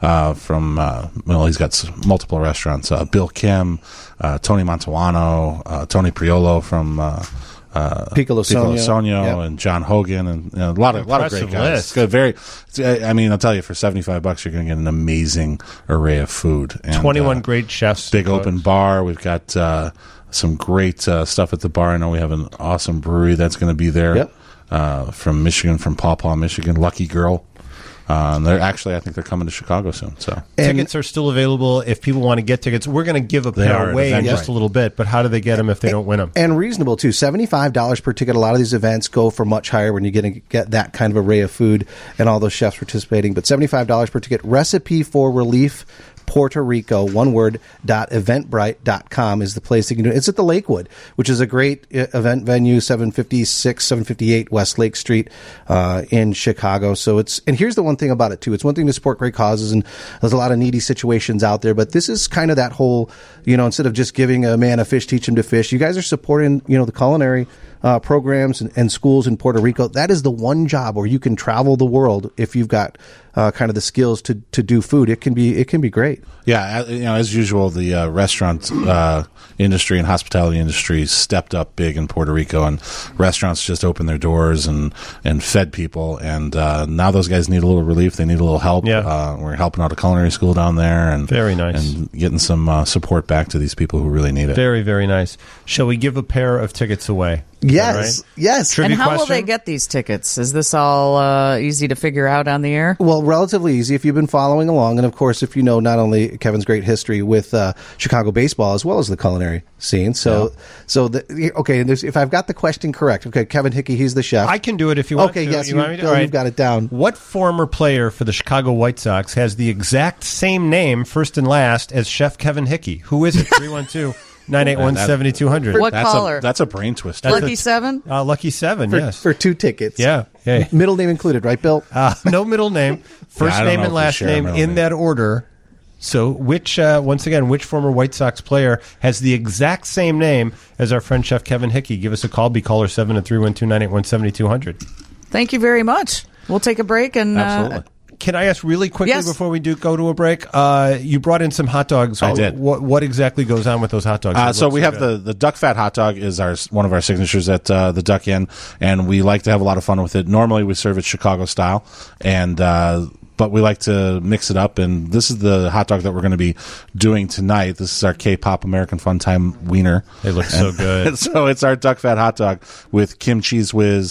from he's got multiple restaurants. Bill Kim, Tony Mantuano, Tony Priolo from Piccolo Sonio, and John Hogan, and a lot of great guys. It's good. I'll tell you, for $75, you're going to get an amazing array of food. And, 21 great chefs. Big open bar. We've got some great stuff at the bar. I know we have an awesome brewery that's going to be there from Michigan, from Paw Paw, Michigan. Lucky Girl. I think they're coming to Chicago soon. So tickets are still available if people want to get tickets. We're going to give a pair away in just a little bit, but how do they get them if they don't win them? And reasonable too. $75 per ticket. A lot of these events go for much higher when you're going to get that kind of array of food and all those chefs participating. But $75 per ticket. Recipe for Relief Puerto Rico, one word, .eventbrite.com is the place you can do it. It's at the Lakewood, which is a great event venue, 758 West Lake Street in Chicago. And here's the one thing about it too. It's one thing to support great causes, and there's a lot of needy situations out there, but this is kind of that whole, instead of just giving a man a fish, teach him to fish, you guys are supporting, the culinary programs and schools in Puerto Rico. That is the one job where you can travel the world if you've got kind of the skills to do food. It can be great. Yeah, as usual, the restaurant industry and hospitality industry stepped up big in Puerto Rico, and restaurants just opened their doors and fed people. And now those guys need a little relief. They need a little help. Yeah. We're helping out a culinary school down there, and very nice, and getting some support back to these people who really need it. Very, very nice. Shall we give a pair of tickets away? Yes, right? Yes. And how will they get these tickets? Is this all easy to figure out on the air? Well, relatively easy if you've been following along. And, of course, if you know not only Kevin's great history with Chicago baseball as well as the culinary scene. If I've got the question correct. Okay, Kevin Hickey, he's the chef. I can do it if you want to. Okay, yes, you've got it down. What former player for the Chicago White Sox has the exact same name, first and last, as Chef Kevin Hickey? Who is it? 312-981-7200. What caller? That's a brain twister. Lucky Seven? Lucky Seven, yes. For 2 tickets. Yeah. Middle name included, right, Bill? No middle name. First name and last name in that order. So which former White Sox player has the exact same name as our friend Chef Kevin Hickey? Give us a call. Be caller 7 at 312-981-7200. Thank you very much. We'll take a break and... Absolutely. Can I ask really quickly before we do go to a break? You brought in some hot dogs. I did. What exactly goes on with those hot dogs? So we have the duck fat hot dog is one of our signatures at the Duck Inn, and we like to have a lot of fun with it. Normally we serve it Chicago style, and but we like to mix it up, and this is the hot dog that we're going to be doing tonight. This is our K-Pop American Fun Time Wiener. They look so good. So it's our duck fat hot dog with kimchi whiz,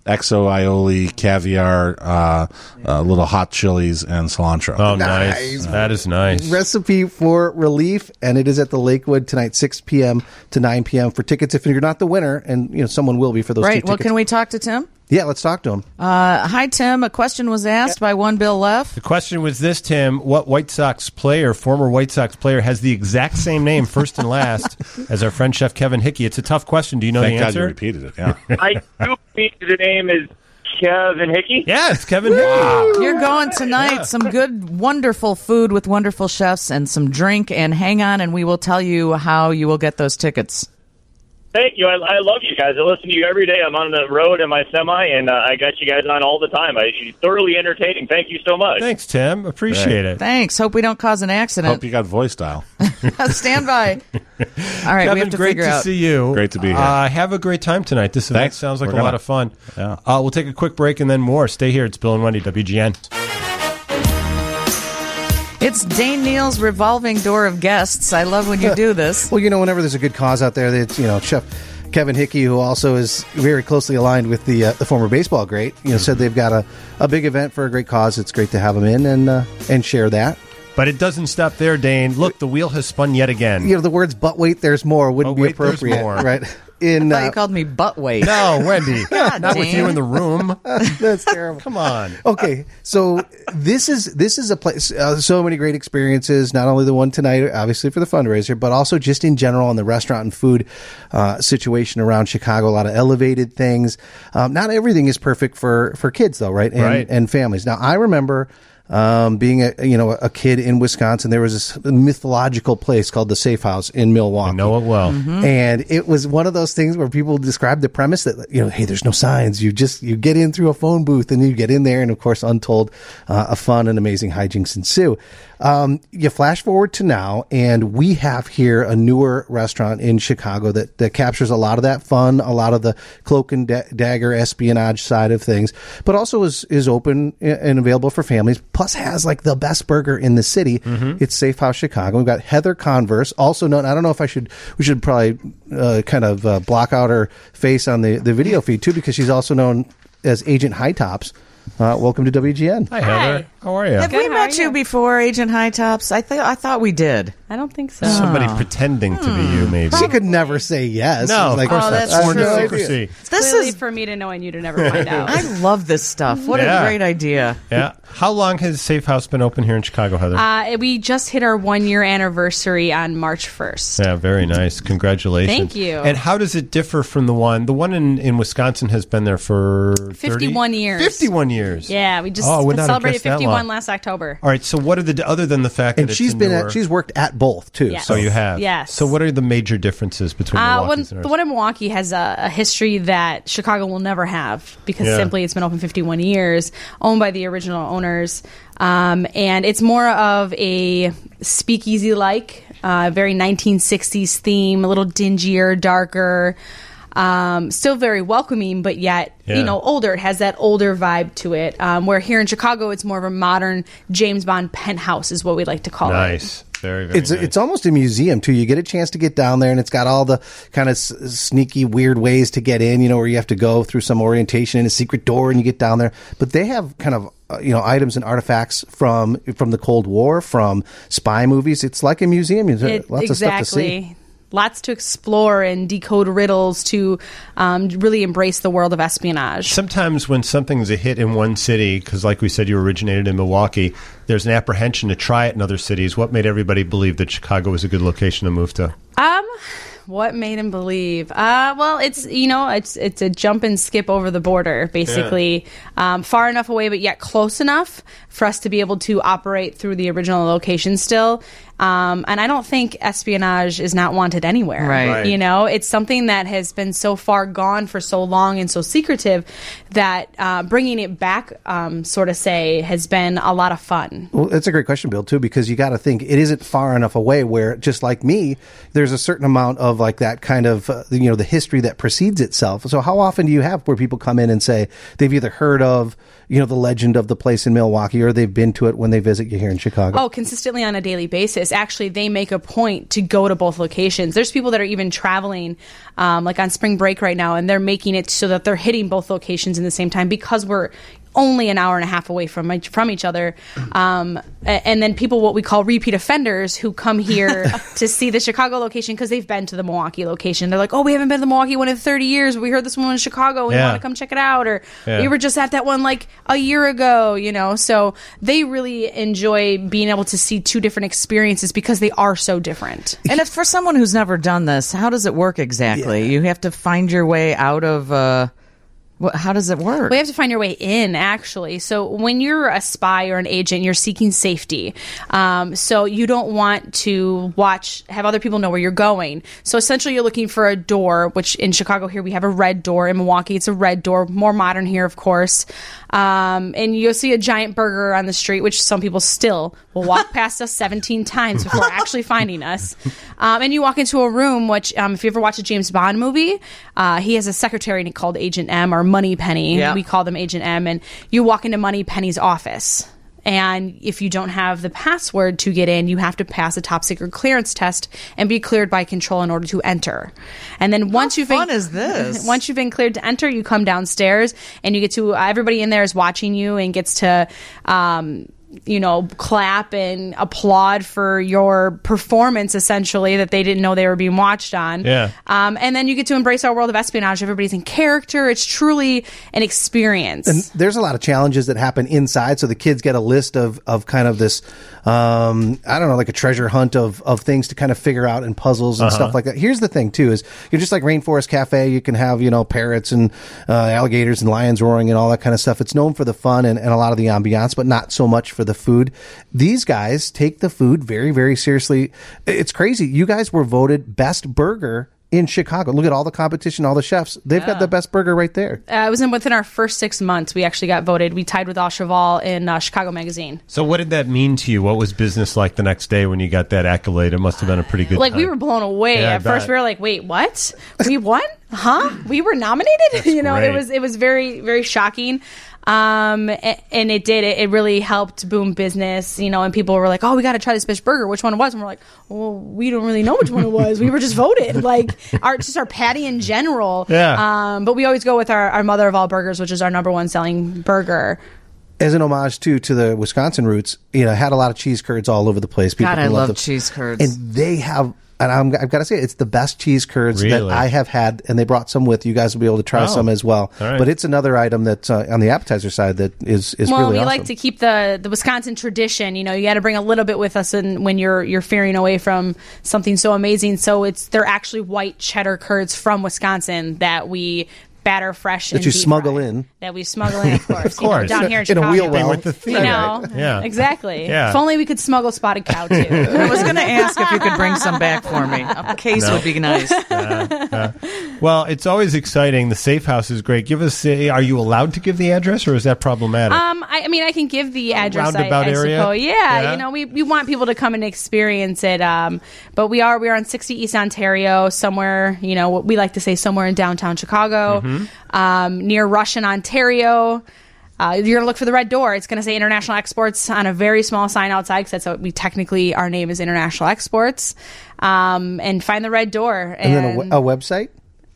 XO aioli, caviar, little hot chilies, and cilantro. Oh, nice. That is nice. Recipe for relief, and it is at the Lakewood tonight, 6 p.m. to 9 p.m. For tickets, if you're not the winner, and someone will be for those 2 tickets. Well, can we talk to Tim? Yeah, let's talk to him. Hi, Tim. A question was asked by one Bill Leff. The question was this, Tim. What White Sox player, former White Sox player, has the exact same name, first and last, as our friend Chef Kevin Hickey? It's a tough question. Do you know Thank the answer? God you repeated it, yeah. I do think the name is Kevin Hickey. Yeah, it's Kevin Hickey. Wow. You're going tonight. Yeah. Some good, wonderful food with wonderful chefs and some drink. And hang on, and we will tell you how you will get those tickets. Thank you. I love you guys. I listen to you every day. I'm on the road in my semi, and I got you guys on all the time. You're thoroughly entertaining. Thank you so much. Thanks, Tim. Appreciate it. Thanks. Hope we don't cause an accident. Hope you got voice dial. Stand by. All right, Kevin, we have to great figure to out. see you. Great to be here. Have a great time tonight. This event sounds like a lot of fun. Yeah. We'll take a quick break and then more. Stay here. It's Bill and Wendy, WGN. It's Dane Neal's revolving door of guests. I love when you do this. Well, whenever there's a good cause out there, it's, Chef Kevin Hickey, who also is very closely aligned with the former baseball great, said they've got a big event for a great cause. It's great to have him in and share that. But it doesn't stop there, Dane. Look, the wheel has spun yet again. The words "but wait, there's more" wouldn't be appropriate, there's more. Right? I thought you called me butt weight. No, Wendy. God, not Dane. with you in the room. That's terrible. Come on. Okay, so this is a place. So many great experiences. Not only the one tonight, obviously for the fundraiser, but also just in general in the restaurant and food situation around Chicago. A lot of elevated things. Not everything is perfect for kids, though, right? And families. Now, I remember. Being a kid in Wisconsin, there was this mythological place called the Safe House in Milwaukee. I know it well. Mm-hmm. And it was one of those things where people describe the premise that, hey, there's no signs. You get in through a phone booth and you get in there, and of course, untold, fun and amazing hijinks ensue. You flash forward to now, and we have here a newer restaurant in Chicago that captures a lot of that fun, a lot of the cloak and dagger espionage side of things, but also is open and available for families. Plus has like the best burger in the city. Mm-hmm. It's Safe House Chicago. We've got Heather Converse, also known. I don't know if we should probably kind of block out her face on the video feed too, because she's also known as Agent High Tops. Welcome to WGN. Hi, Heather. How are you? Have we met you before, Agent High Tops? I thought we did. I don't think so. Somebody pretending to be you, maybe. She could never say yes. No, of course that's sworn true. to secrecy. This is for me to know and you to never find out. I love this stuff. What a great idea. Yeah. How long has Safe House been open here in Chicago, Heather? We just hit our 1-year anniversary on March 1st. Yeah, very nice. Congratulations. Thank you. And how does it differ from the one? The one in Wisconsin has been there for 51 years. 51 years. Yeah, we just would not have celebrated guessed that 51 long. last October. All right, so what are other than the fact And that she's she's worked at both too. Yes. So you have. Yes. So what are the major differences between Milwaukee's and ours? The one in Milwaukee has a history that Chicago will never have because simply it's been open 51 years, owned by the original owners. And it's more of a speakeasy-like, very 1960s theme, a little dingier, darker, still very welcoming, but yet, older. It has that older vibe to it. Where here in Chicago, it's more of a modern James Bond penthouse is what we like to call it. Nice. Very, very nice. It's almost a museum too. You get a chance to get down there, and it's got all the kind of sneaky, weird ways to get in. Where you have to go through some orientation in a secret door, and you get down there. But they have kind of items and artifacts from the Cold War, from spy movies. It's like a museum. Lots of stuff to see. Lots to explore and decode riddles to really embrace the world of espionage. Sometimes when something's a hit in one city, because like we said, you originated in Milwaukee, there's an apprehension to try it in other cities. What made everybody believe that Chicago was a good location to move to? What made him believe? Well, it's a jump and skip over the border, basically. Yeah. Far enough away, but yet close enough for us to be able to operate through the original location still. And I don't think espionage is not wanted anywhere. Right. It's something that has been so far gone for so long and so secretive that bringing it back, has been a lot of fun. Well, that's a great question, Bill, too, because you got to think it isn't far enough away where, just like me, there's a certain amount of like that kind of, the history that precedes itself. So how often do you have where people come in and say they've either heard of, the legend of the place in Milwaukee, or they've been to it when they visit you here in Chicago? Oh, consistently on a daily basis. Vegas, actually they make a point to go to both locations. There's people that are even traveling like on spring break right now, and they're making it so that they're hitting both locations in the same time because we're only an hour and a half away from each other. And then people, what we call repeat offenders, who come here to see the Chicago location because they've been to the Milwaukee location. They're like, oh, we haven't been to the Milwaukee one in 30 years. But we heard this one in Chicago. We want to come check it out. Or we were just at that one like a year ago, you know. So they really enjoy being able to see two different experiences because they are so different. And if for someone who's never done this, how does it work exactly? You have to find your way out of... how does it work? We have to find your way in, actually. So when you're a spy or an agent, you're seeking safety. So you don't want to have other people know where you're going. So essentially you're looking for a door, which in Chicago here we have a red door. In Milwaukee it's a red door, more modern here, of course. And you'll see a giant burger on the street, which some people still will walk past us 17 times before actually finding us. And you walk into a room, which if you ever watch a James Bond movie, he has a secretary called Agent M, or Moneypenny. We call them Agent M. And you walk into Moneypenny's office. And if you don't have the password to get in, you have to pass a top secret clearance test and be cleared by control in order to enter. And then once you've been cleared to enter, you come downstairs and you get to everybody in there is watching you and gets to clap and applaud for your performance, essentially, that they didn't know they were being watched on. And then you get to embrace our world of espionage. Everybody's in character. It's truly an experience. And there's a lot of challenges that happen inside. So the kids get a list of kind of this, like a treasure hunt of things to kind of figure out, and puzzles and stuff like that. Here's the thing, too, is you're just like Rainforest Cafe. You can have, parrots and alligators and lions roaring and all that kind of stuff. It's known for the fun and a lot of the ambiance, but not so much for the food. These guys take the food very, very seriously. It's crazy. You guys were voted best burger in Chicago. Look at all the competition, all the chefs. They've got the best burger right there. It was within our first 6 months. We actually got voted. We tied with Al Cheval in Chicago Magazine. So what did that mean to you? What was business like the next day when you got that accolade? It must have been a pretty good time. We were blown away. At first we were like, wait, what? We won? Huh? We were nominated? It was very, very shocking. And it did. It really helped boom business, and people were like, oh, we got to try this fish burger. Which one it was? And we're like, well, we don't really know which one it was. We were just voted. Like, our patty in general. But we always go with our mother of all burgers, which is our number one selling burger. As an homage, to the Wisconsin roots, had a lot of cheese curds all over the place. People God, I love cheese curds. And they have... And I've got to say, it's the best cheese curds that I have had, and they brought some with. You guys will be able to try some as well. Right. But it's another item that's on the appetizer side that is really awesome. Well, we like to keep the Wisconsin tradition. You got to bring a little bit with us when you're faring away from something so amazing. So they're actually white cheddar curds from Wisconsin that we batter fresh that you smuggle in. That we smuggle in, of course. Down here in Chicago. In a wheel well. With the theme. Exactly. Yeah. If only we could smuggle spotted cow, too. I was going to ask if you could bring some back for me. A case would be nice. Well, it's always exciting. The Safe House is great. Give us, are you allowed to give the address, or is that problematic? I can give the address. Roundabout area? Suppose. Yeah. We want people to come and experience it. But we are on 60 East Ontario, somewhere, we like to say somewhere in downtown Chicago. Near Russian, Ontario. You're going to look for the red door. It's going to say International Exports on a very small sign outside, because that's what our name is, International Exports. And find the red door. And then a website?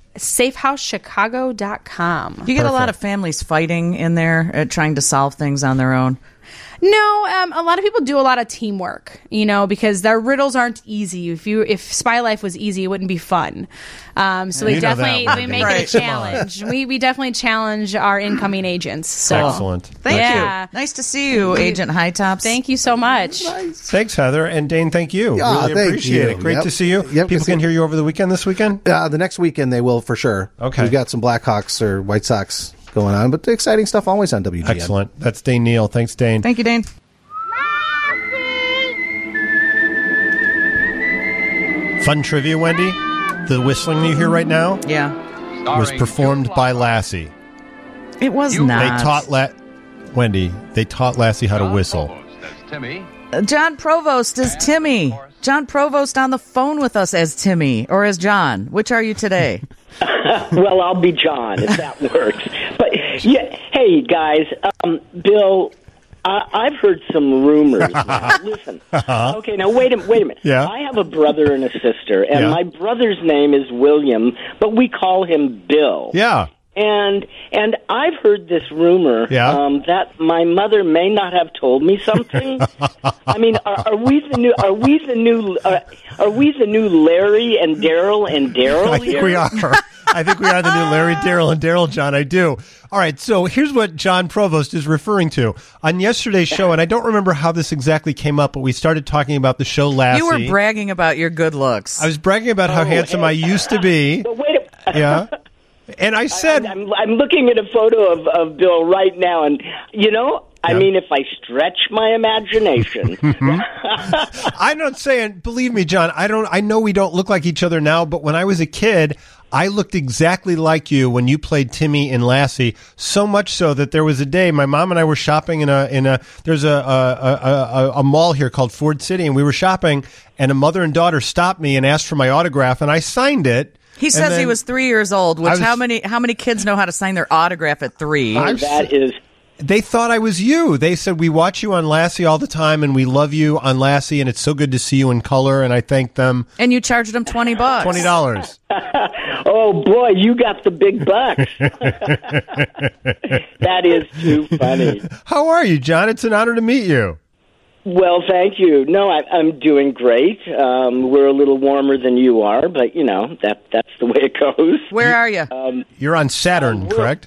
safehousechicago.com. You get a lot of families fighting in there, trying to solve things on their own. No, a lot of people do a lot of teamwork, because their riddles aren't easy. If Spy Life was easy, it wouldn't be fun. So we make it a challenge. We definitely challenge our incoming agents. So. Excellent. Thank you. Nice to see you, Agent Hightops. Thank you so much. Nice. Thanks, Heather. And Dane, thank you. Really appreciate it. Great to see you. Yep, people can hear you over the weekend this weekend? The next weekend they will, for sure. Okay. We've got some Blackhawks or White Sox going on, but the exciting stuff always on WGN. Excellent. That's Dane Neal. Thanks, Dane. Thank you, Dane. Fun trivia, Wendy. The whistling you hear right now, was performed by Lassie. It was not. They taught Lassie how to whistle. John Provost is Timmy. John Provost on the phone with us as Timmy or as John. Which are you today? Well, I'll be John if that works. But yeah, hey guys, Bill, I've heard some rumors. Now, listen. Okay, now wait a minute. Yeah. I have a brother and a sister, and my brother's name is William, but we call him Bill. Yeah. And I've heard this rumor that my mother may not have told me something. I mean, are we the new Larry and Daryl and Daryl? I think we are. I think we are the new Larry, Daryl, and Daryl, John. I do. All right, so here's what John Provost is referring to. On yesterday's show, and I don't remember how this exactly came up, but we started talking about the show Lassie. You were bragging about your good looks. I was bragging about how handsome I used to be. But wait a Yeah. And I said... I'm looking at a photo of Bill right now, and, I mean, if I stretch my imagination... I'm not saying... Believe me, John, I know we don't look like each other now, but when I was a kid... I looked exactly like you when you played Timmy in Lassie, so much so that there was a day my mom and I were shopping there's a mall here called Ford City, and we were shopping, and a mother and daughter stopped me and asked for my autograph, and I signed it. He says he was 3 years old, which how many kids know how to sign their autograph at 3? That is... They thought I was you. They said, we watch you on Lassie all the time, and we love you on Lassie, and it's so good to see you in color, and I thanked them. And you charged them $20. $20. Oh, boy, you got the big bucks. That is too funny. How are you, John? It's an honor to meet you. Well, thank you. No, I'm doing great. We're a little warmer than you are, but, that's the way it goes. Where are you? You're on Saturn, correct?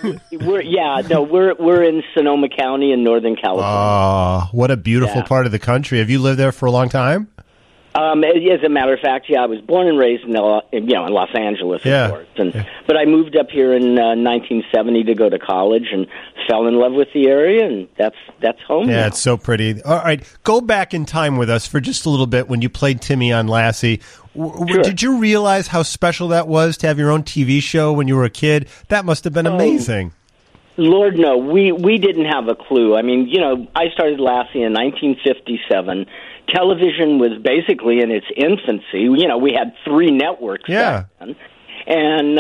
We're in Sonoma County in Northern California. Oh, what a beautiful part of the country. Have you lived there for a long time? As a matter of fact, I was born and raised in Los Angeles, of course. But I moved up here in 1970 to go to college and fell in love with the area, and that's home now. It's so pretty. All right, go back in time with us for just a little bit when you played Timmy on Lassie. Sure. Did you realize how special that was to have your own TV show when you were a kid? That must have been amazing. Lord, no. We didn't have a clue. I mean, I started Lassie in 1957. Television was basically in its infancy. We had 3 networks back then. And,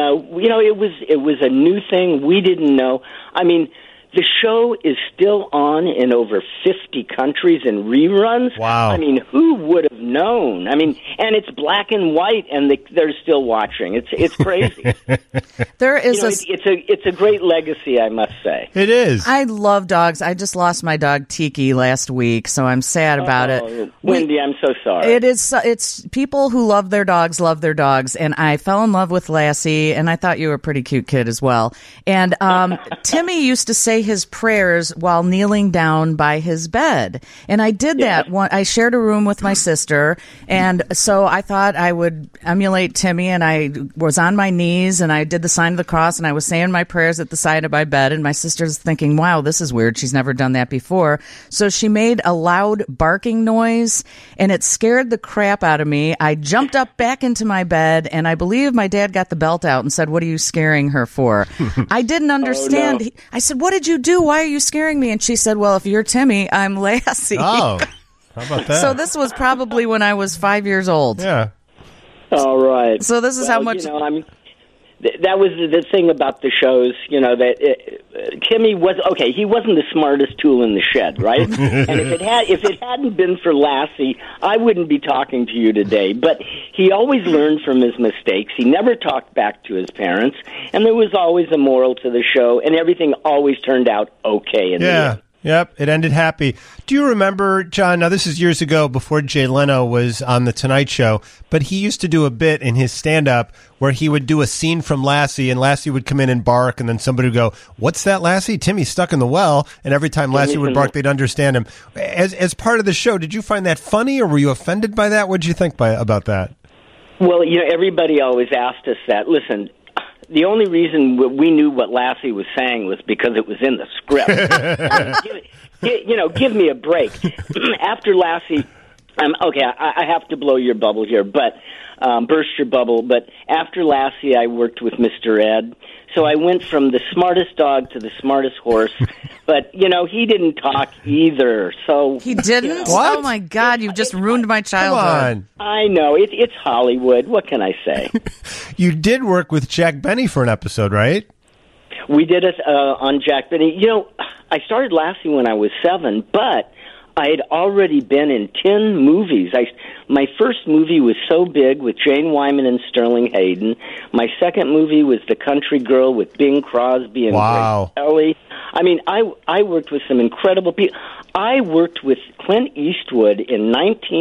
it was a new thing. We didn't know. I mean, the show is still on in over 50 countries in reruns. Wow. I mean, who would have known? I mean, and it's black and white, and they're still watching. It's crazy. There is it's a great legacy, I must say. It is. I love dogs. I just lost my dog Tiki last week, so I'm sad about it. Wendy, I'm so sorry. It's people who love their dogs, and I fell in love with Lassie, and I thought you were a pretty cute kid as well. And Timmy used to say his prayers while kneeling down by his bed, and I did that. I shared a room with my sister, and so I thought I would emulate Timmy, and I was on my knees, and I did the sign of the cross, and I was saying my prayers at the side of my bed, and my sister's thinking, wow, this is weird. She's never done that before. So she made a loud barking noise, and it scared the crap out of me. I jumped up back into my bed, and I believe my dad got the belt out and said, what are you scaring her for? I didn't understand. Oh, no. I said, what did you do? Why are you scaring me? And she said, well, if you're Timmy, I'm Lassie. Oh, how about that? So this was probably when I was 5 years old. Yeah. All right. So this is how much... that was the thing about the shows, that Timmy was, he wasn't the smartest tool in the shed, right? And if it hadn't been for Lassie, I wouldn't be talking to you today. But he always learned from his mistakes. He never talked back to his parents, and there was always a moral to the show, and everything always turned out okay in the end. Yep, it ended happy. Do you remember, John, now this is years ago before Jay Leno was on The Tonight Show, but he used to do a bit in his stand-up where he would do a scene from Lassie, and Lassie would come in and bark, and then somebody would go, what's that, Lassie? Timmy's stuck in the well, and every time Lassie would bark, they'd understand him. As part of the show, did you find that funny, or were you offended by that? What did you think about that? Well, everybody always asked us that. Listen, the only reason we knew what Lassie was saying was because it was in the script. Give me a break. After Lassie, I have to blow your bubble here, but burst your bubble. But after Lassie, I worked with Mr. Ed. So I went from the smartest dog to the smartest horse. But, he didn't talk either. So he didn't? What? Oh, my God. You've just ruined my childhood. Come on. I know. It's Hollywood. What can I say? You did work with Jack Benny for an episode, right? We did it on Jack Benny. I started Lassie when I was 7, but I had already been in 10 movies. My first movie was So Big with Jane Wyman and Sterling Hayden. My second movie was The Country Girl with Bing Crosby and Grace Kelly. I mean, I worked with some incredible people. I worked with Clint Eastwood in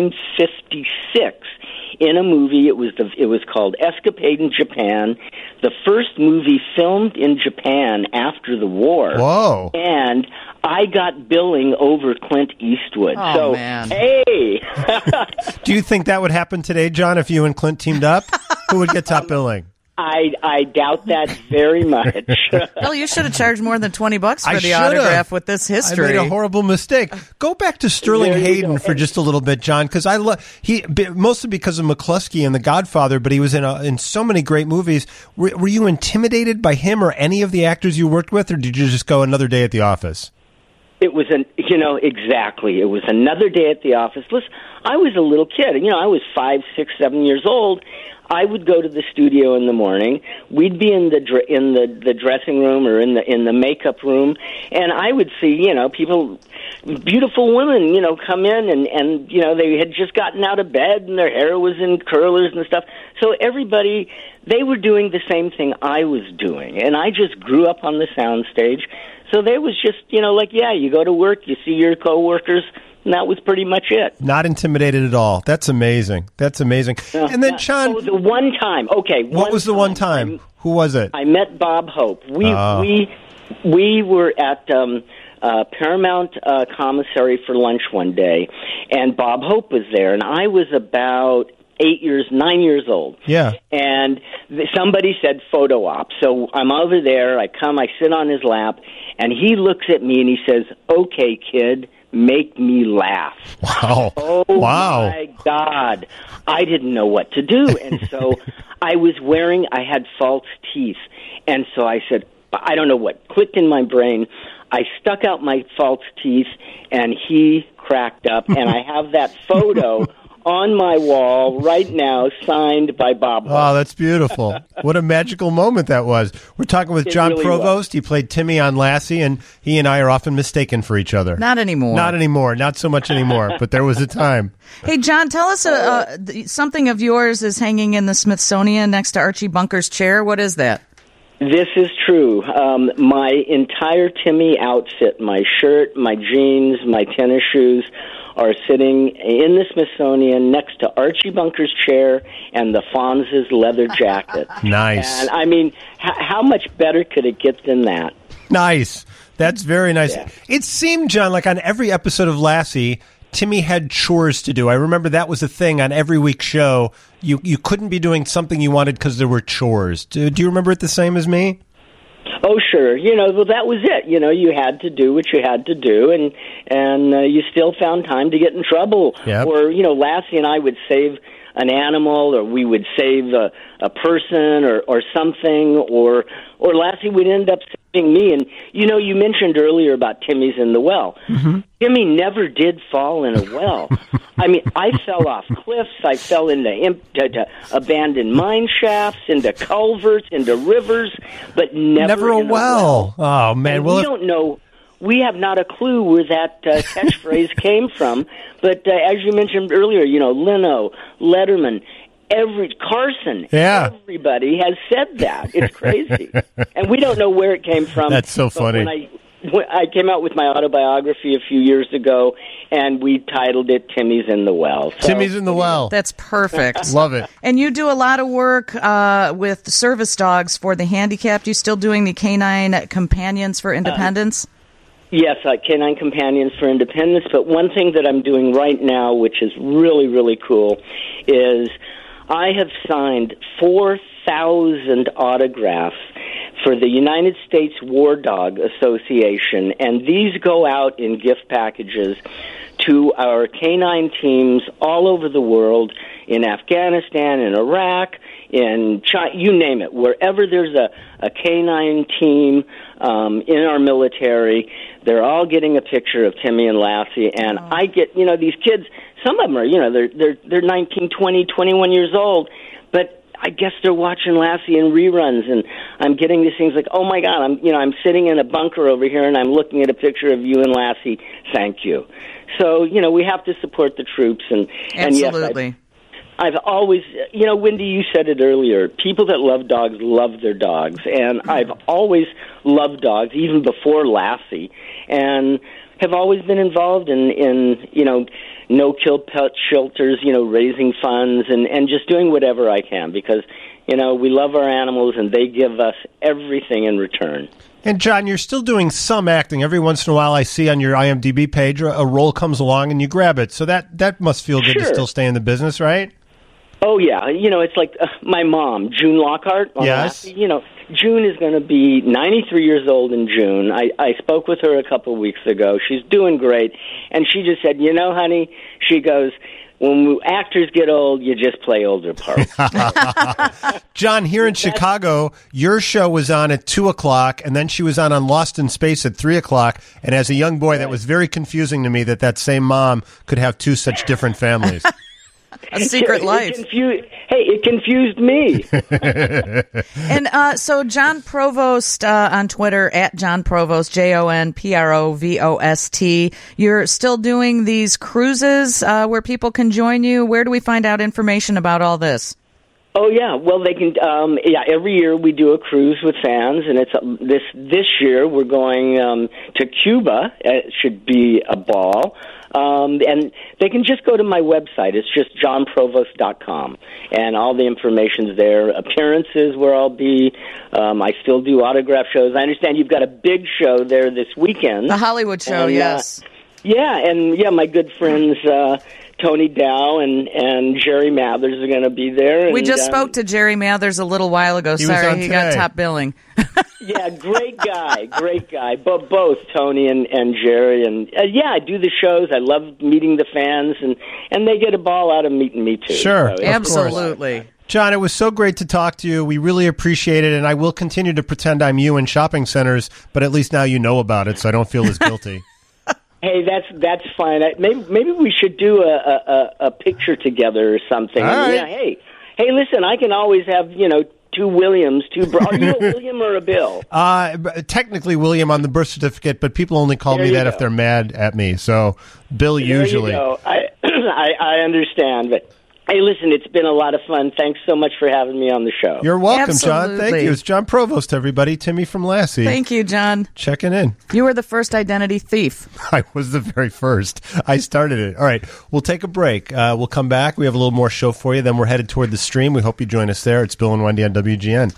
1956 in a movie. It was called Escapade in Japan, the first movie filmed in Japan after the war. Whoa! And I got billing over Clint Eastwood. Oh, so, man. Hey! Do you think that would happen today, John, if you and Clint teamed up? Who would get top billing? I doubt that very much. Well, you should have charged more than $20 for the autograph with this history. I made a horrible mistake. Go back to Sterling Hayden for just a little bit, John, because he mostly because of McCluskey and The Godfather, but he was in so many great movies. Were you intimidated by him or any of the actors you worked with, or did you just go another day at the office? It was exactly. It was another day at the office. Listen, I was a little kid. I was 5, 6, 7 years old. I would go to the studio in the morning. We'd be in the dressing room or in the makeup room, and I would see people, beautiful women, come in and they had just gotten out of bed and their hair was in curlers and stuff. So everybody, they were doing the same thing I was doing, and I just grew up on the soundstage. So there was just you go to work, you see your coworkers. And that was pretty much it. Not intimidated at all. That's amazing. And then, Sean... the one time. Okay. What was the one time? Who was it? I met Bob Hope. We were at Paramount Commissary for lunch one day, and Bob Hope was there, and I was about 9 years old. Yeah. And somebody said photo op. So I'm over there. I sit on his lap, and he looks at me and he says, "Okay, kid, make me laugh." Wow. Oh, wow. My God. I didn't know what to do. And so I had false teeth. And so I said, I don't know what clicked in my brain. I stuck out my false teeth, and he cracked up. And I have that photo on my wall right now, signed by Bob Hope. Oh, that's beautiful. What a magical moment that was. We're talking with John Provost. He played Timmy on Lassie, and he and I are often mistaken for each other. Not anymore. Not so much anymore, but there was a time. Hey, John, tell us something of yours is hanging in the Smithsonian next to Archie Bunker's chair. What is that? This is true. My entire Timmy outfit, my shirt, my jeans, my tennis shoes, are sitting in the Smithsonian next to Archie Bunker's chair and the Fonz's leather jacket. Nice. And I mean, how much better could it get than that? Nice. That's very nice. Yeah. It seemed, John, like on every episode of Lassie, Timmy had chores to do. I remember that was a thing on every week's show. You couldn't be doing something you wanted because there were chores. Do you remember it the same as me? Oh, sure. Well, that was it. You had to do what you had to do, and you still found time to get in trouble. Yep. Or, Lassie and I would save an animal, or we would save a person or something, or Lassie would end up saving me. And, you mentioned earlier about Timmy's in the well. Mm-hmm. Timmy never did fall in a well. I mean, I fell off cliffs. I fell into abandoned mine shafts, into culverts, into rivers, but never a well. Oh, man. And we don't know. We have not a clue where that catchphrase came from. But as you mentioned earlier, Leno, Letterman, Carson, everybody has said that. It's crazy. And we don't know where it came from. That's so funny. When I came out with my autobiography a few years ago, and we titled it Timmy's in the Well. So, Timmy's in the Well. That's perfect. Love it. And you do a lot of work with service dogs for the handicapped. You still doing the Canine Companions for Independence? Yes, Canine Companions for Independence. But one thing that I'm doing right now, which is really, really cool, is I have signed 4,000 autographs for the United States War Dog Association, and these go out in gift packages to our canine teams all over the world, in Afghanistan, in Iraq, in China, you name it. Wherever there's a canine team in our military, they're all getting a picture of Timmy and Lassie, and I get, these kids, some of them are, they're 19, 20, 21 years old, but I guess they're watching Lassie in reruns, and I'm getting these things like, oh my God, I'm sitting in a bunker over here, and I'm looking at a picture of you and Lassie. Thank you. So, we have to support the troops, and absolutely. And yes, I've always, Wendy, you said it earlier, people that love dogs love their dogs, and I've always loved dogs, even before Lassie, and have always been involved in no-kill pet shelters, raising funds, and just doing whatever I can, because, we love our animals, and they give us everything in return. And, John, you're still doing some acting. Every once in a while I see on your IMDb page a role comes along and you grab it. So that must feel good to still stay in the business, right? Oh, yeah. It's like my mom, June Lockhart. Yes. Lassie. June is going to be 93 years old in June. I spoke with her a couple of weeks ago. She's doing great. And she just said, honey, she goes, when actors get old, you just play older parts. John, here in Chicago, your show was on at 2 o'clock, and then she was on Lost in Space at 3 o'clock. And as a young boy, that was very confusing to me that same mom could have two such different families. A secret life. It confused me. And so John Provost on Twitter, at John Provost, JONPROVOST. You're still doing these cruises where people can join you. Where do we find out information about all this? Oh, yeah. Well, they can. Every year we do a cruise with fans, and it's this year we're going to Cuba. It should be a ball. And they can just go to my website. It's just johnprovost.com, and all the information's there. Appearances where I'll be. I still do autograph shows. I understand you've got a big show there this weekend. The Hollywood show, and, yes. My good friends Tony Dow and Jerry Mathers are going to be there. We just spoke to Jerry Mathers a little while ago. Sorry, he got top billing. Yeah, great guy. But both Tony and Jerry. And I do the shows. I love meeting the fans, and they get a ball out of meeting me, too. Sure, so absolutely. John, it was so great to talk to you. We really appreciate it, and I will continue to pretend I'm you in shopping centers, but at least now you know about it, so I don't feel as guilty. Hey, that's fine. Maybe we should do a picture together or something. All right. Yeah, hey, listen, I can always have two Williams. Are you a William or a Bill? Technically William on the birth certificate, but people only call me that if they're mad at me. So Bill usually. There you go. I understand, but. Hey, listen, it's been a lot of fun. Thanks so much for having me on the show. You're welcome, Absolutely. John. Thank you. It's John Provost, everybody. Timmy from Lassie. Thank you, John. Checking in. You were the first identity thief. I was the very first. I started it. All right, we'll take a break. We'll come back. We have a little more show for you. Then we're headed toward the stream. We hope you join us there. It's Bill and Wendy on WGN.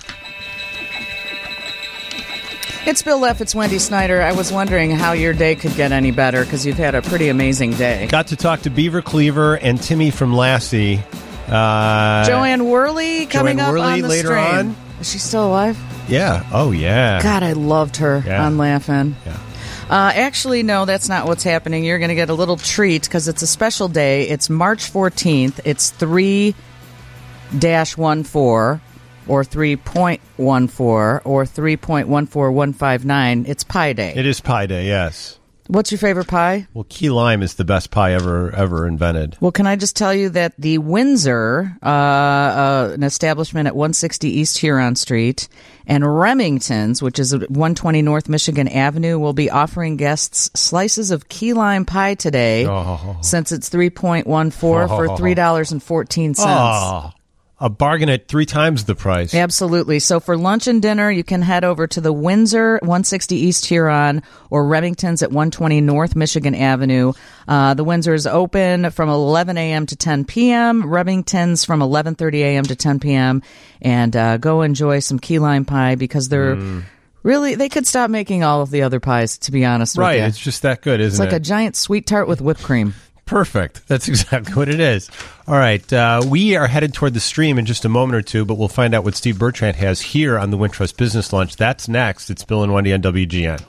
It's Bill Leff. It's Wendy Snyder. I was wondering how your day could get any better because you've had a pretty amazing day. Got to talk to Beaver Cleaver and Timmy from Lassie. Joanne Worley coming up on the later stream. on. Is she still alive? Yeah. Oh, yeah. God, I loved her on Laugh-In. Yeah. Actually, no, that's not what's happening. You're going to get a little treat because it's a special day. It's March 14th. It's 3-14 or 3.14 or 3.14159. It's Pie Day. It is Pie Day, yes. What's your favorite pie? Well, key lime is the best pie ever invented. Well, can I just tell you that the Windsor, an establishment at 160 East Huron Street, and Remington's, which is at 120 North Michigan Avenue, will be offering guests slices of key lime pie today, since it's 3.14 for $3.14. Oh. A bargain at 3 times the price. Absolutely. So for lunch and dinner, you can head over to the Windsor, 160 East Huron, or Remington's at 120 North Michigan Avenue. The Windsor is open from 11 a.m. to 10 p.m., Remington's from 11:30 a.m. to 10 p.m., and go enjoy some key lime pie because they're really, they could stop making all of the other pies, to be honest with you. Right, it's just that good, isn't it? It's like a giant sweet tart with whipped cream. Perfect. That's exactly what it is. All right. We are headed toward the stream in just a moment or two, but we'll find out what Steve Bertrand has here on the Wintrust Business Lunch. That's next. It's Bill and Wendy on WGN.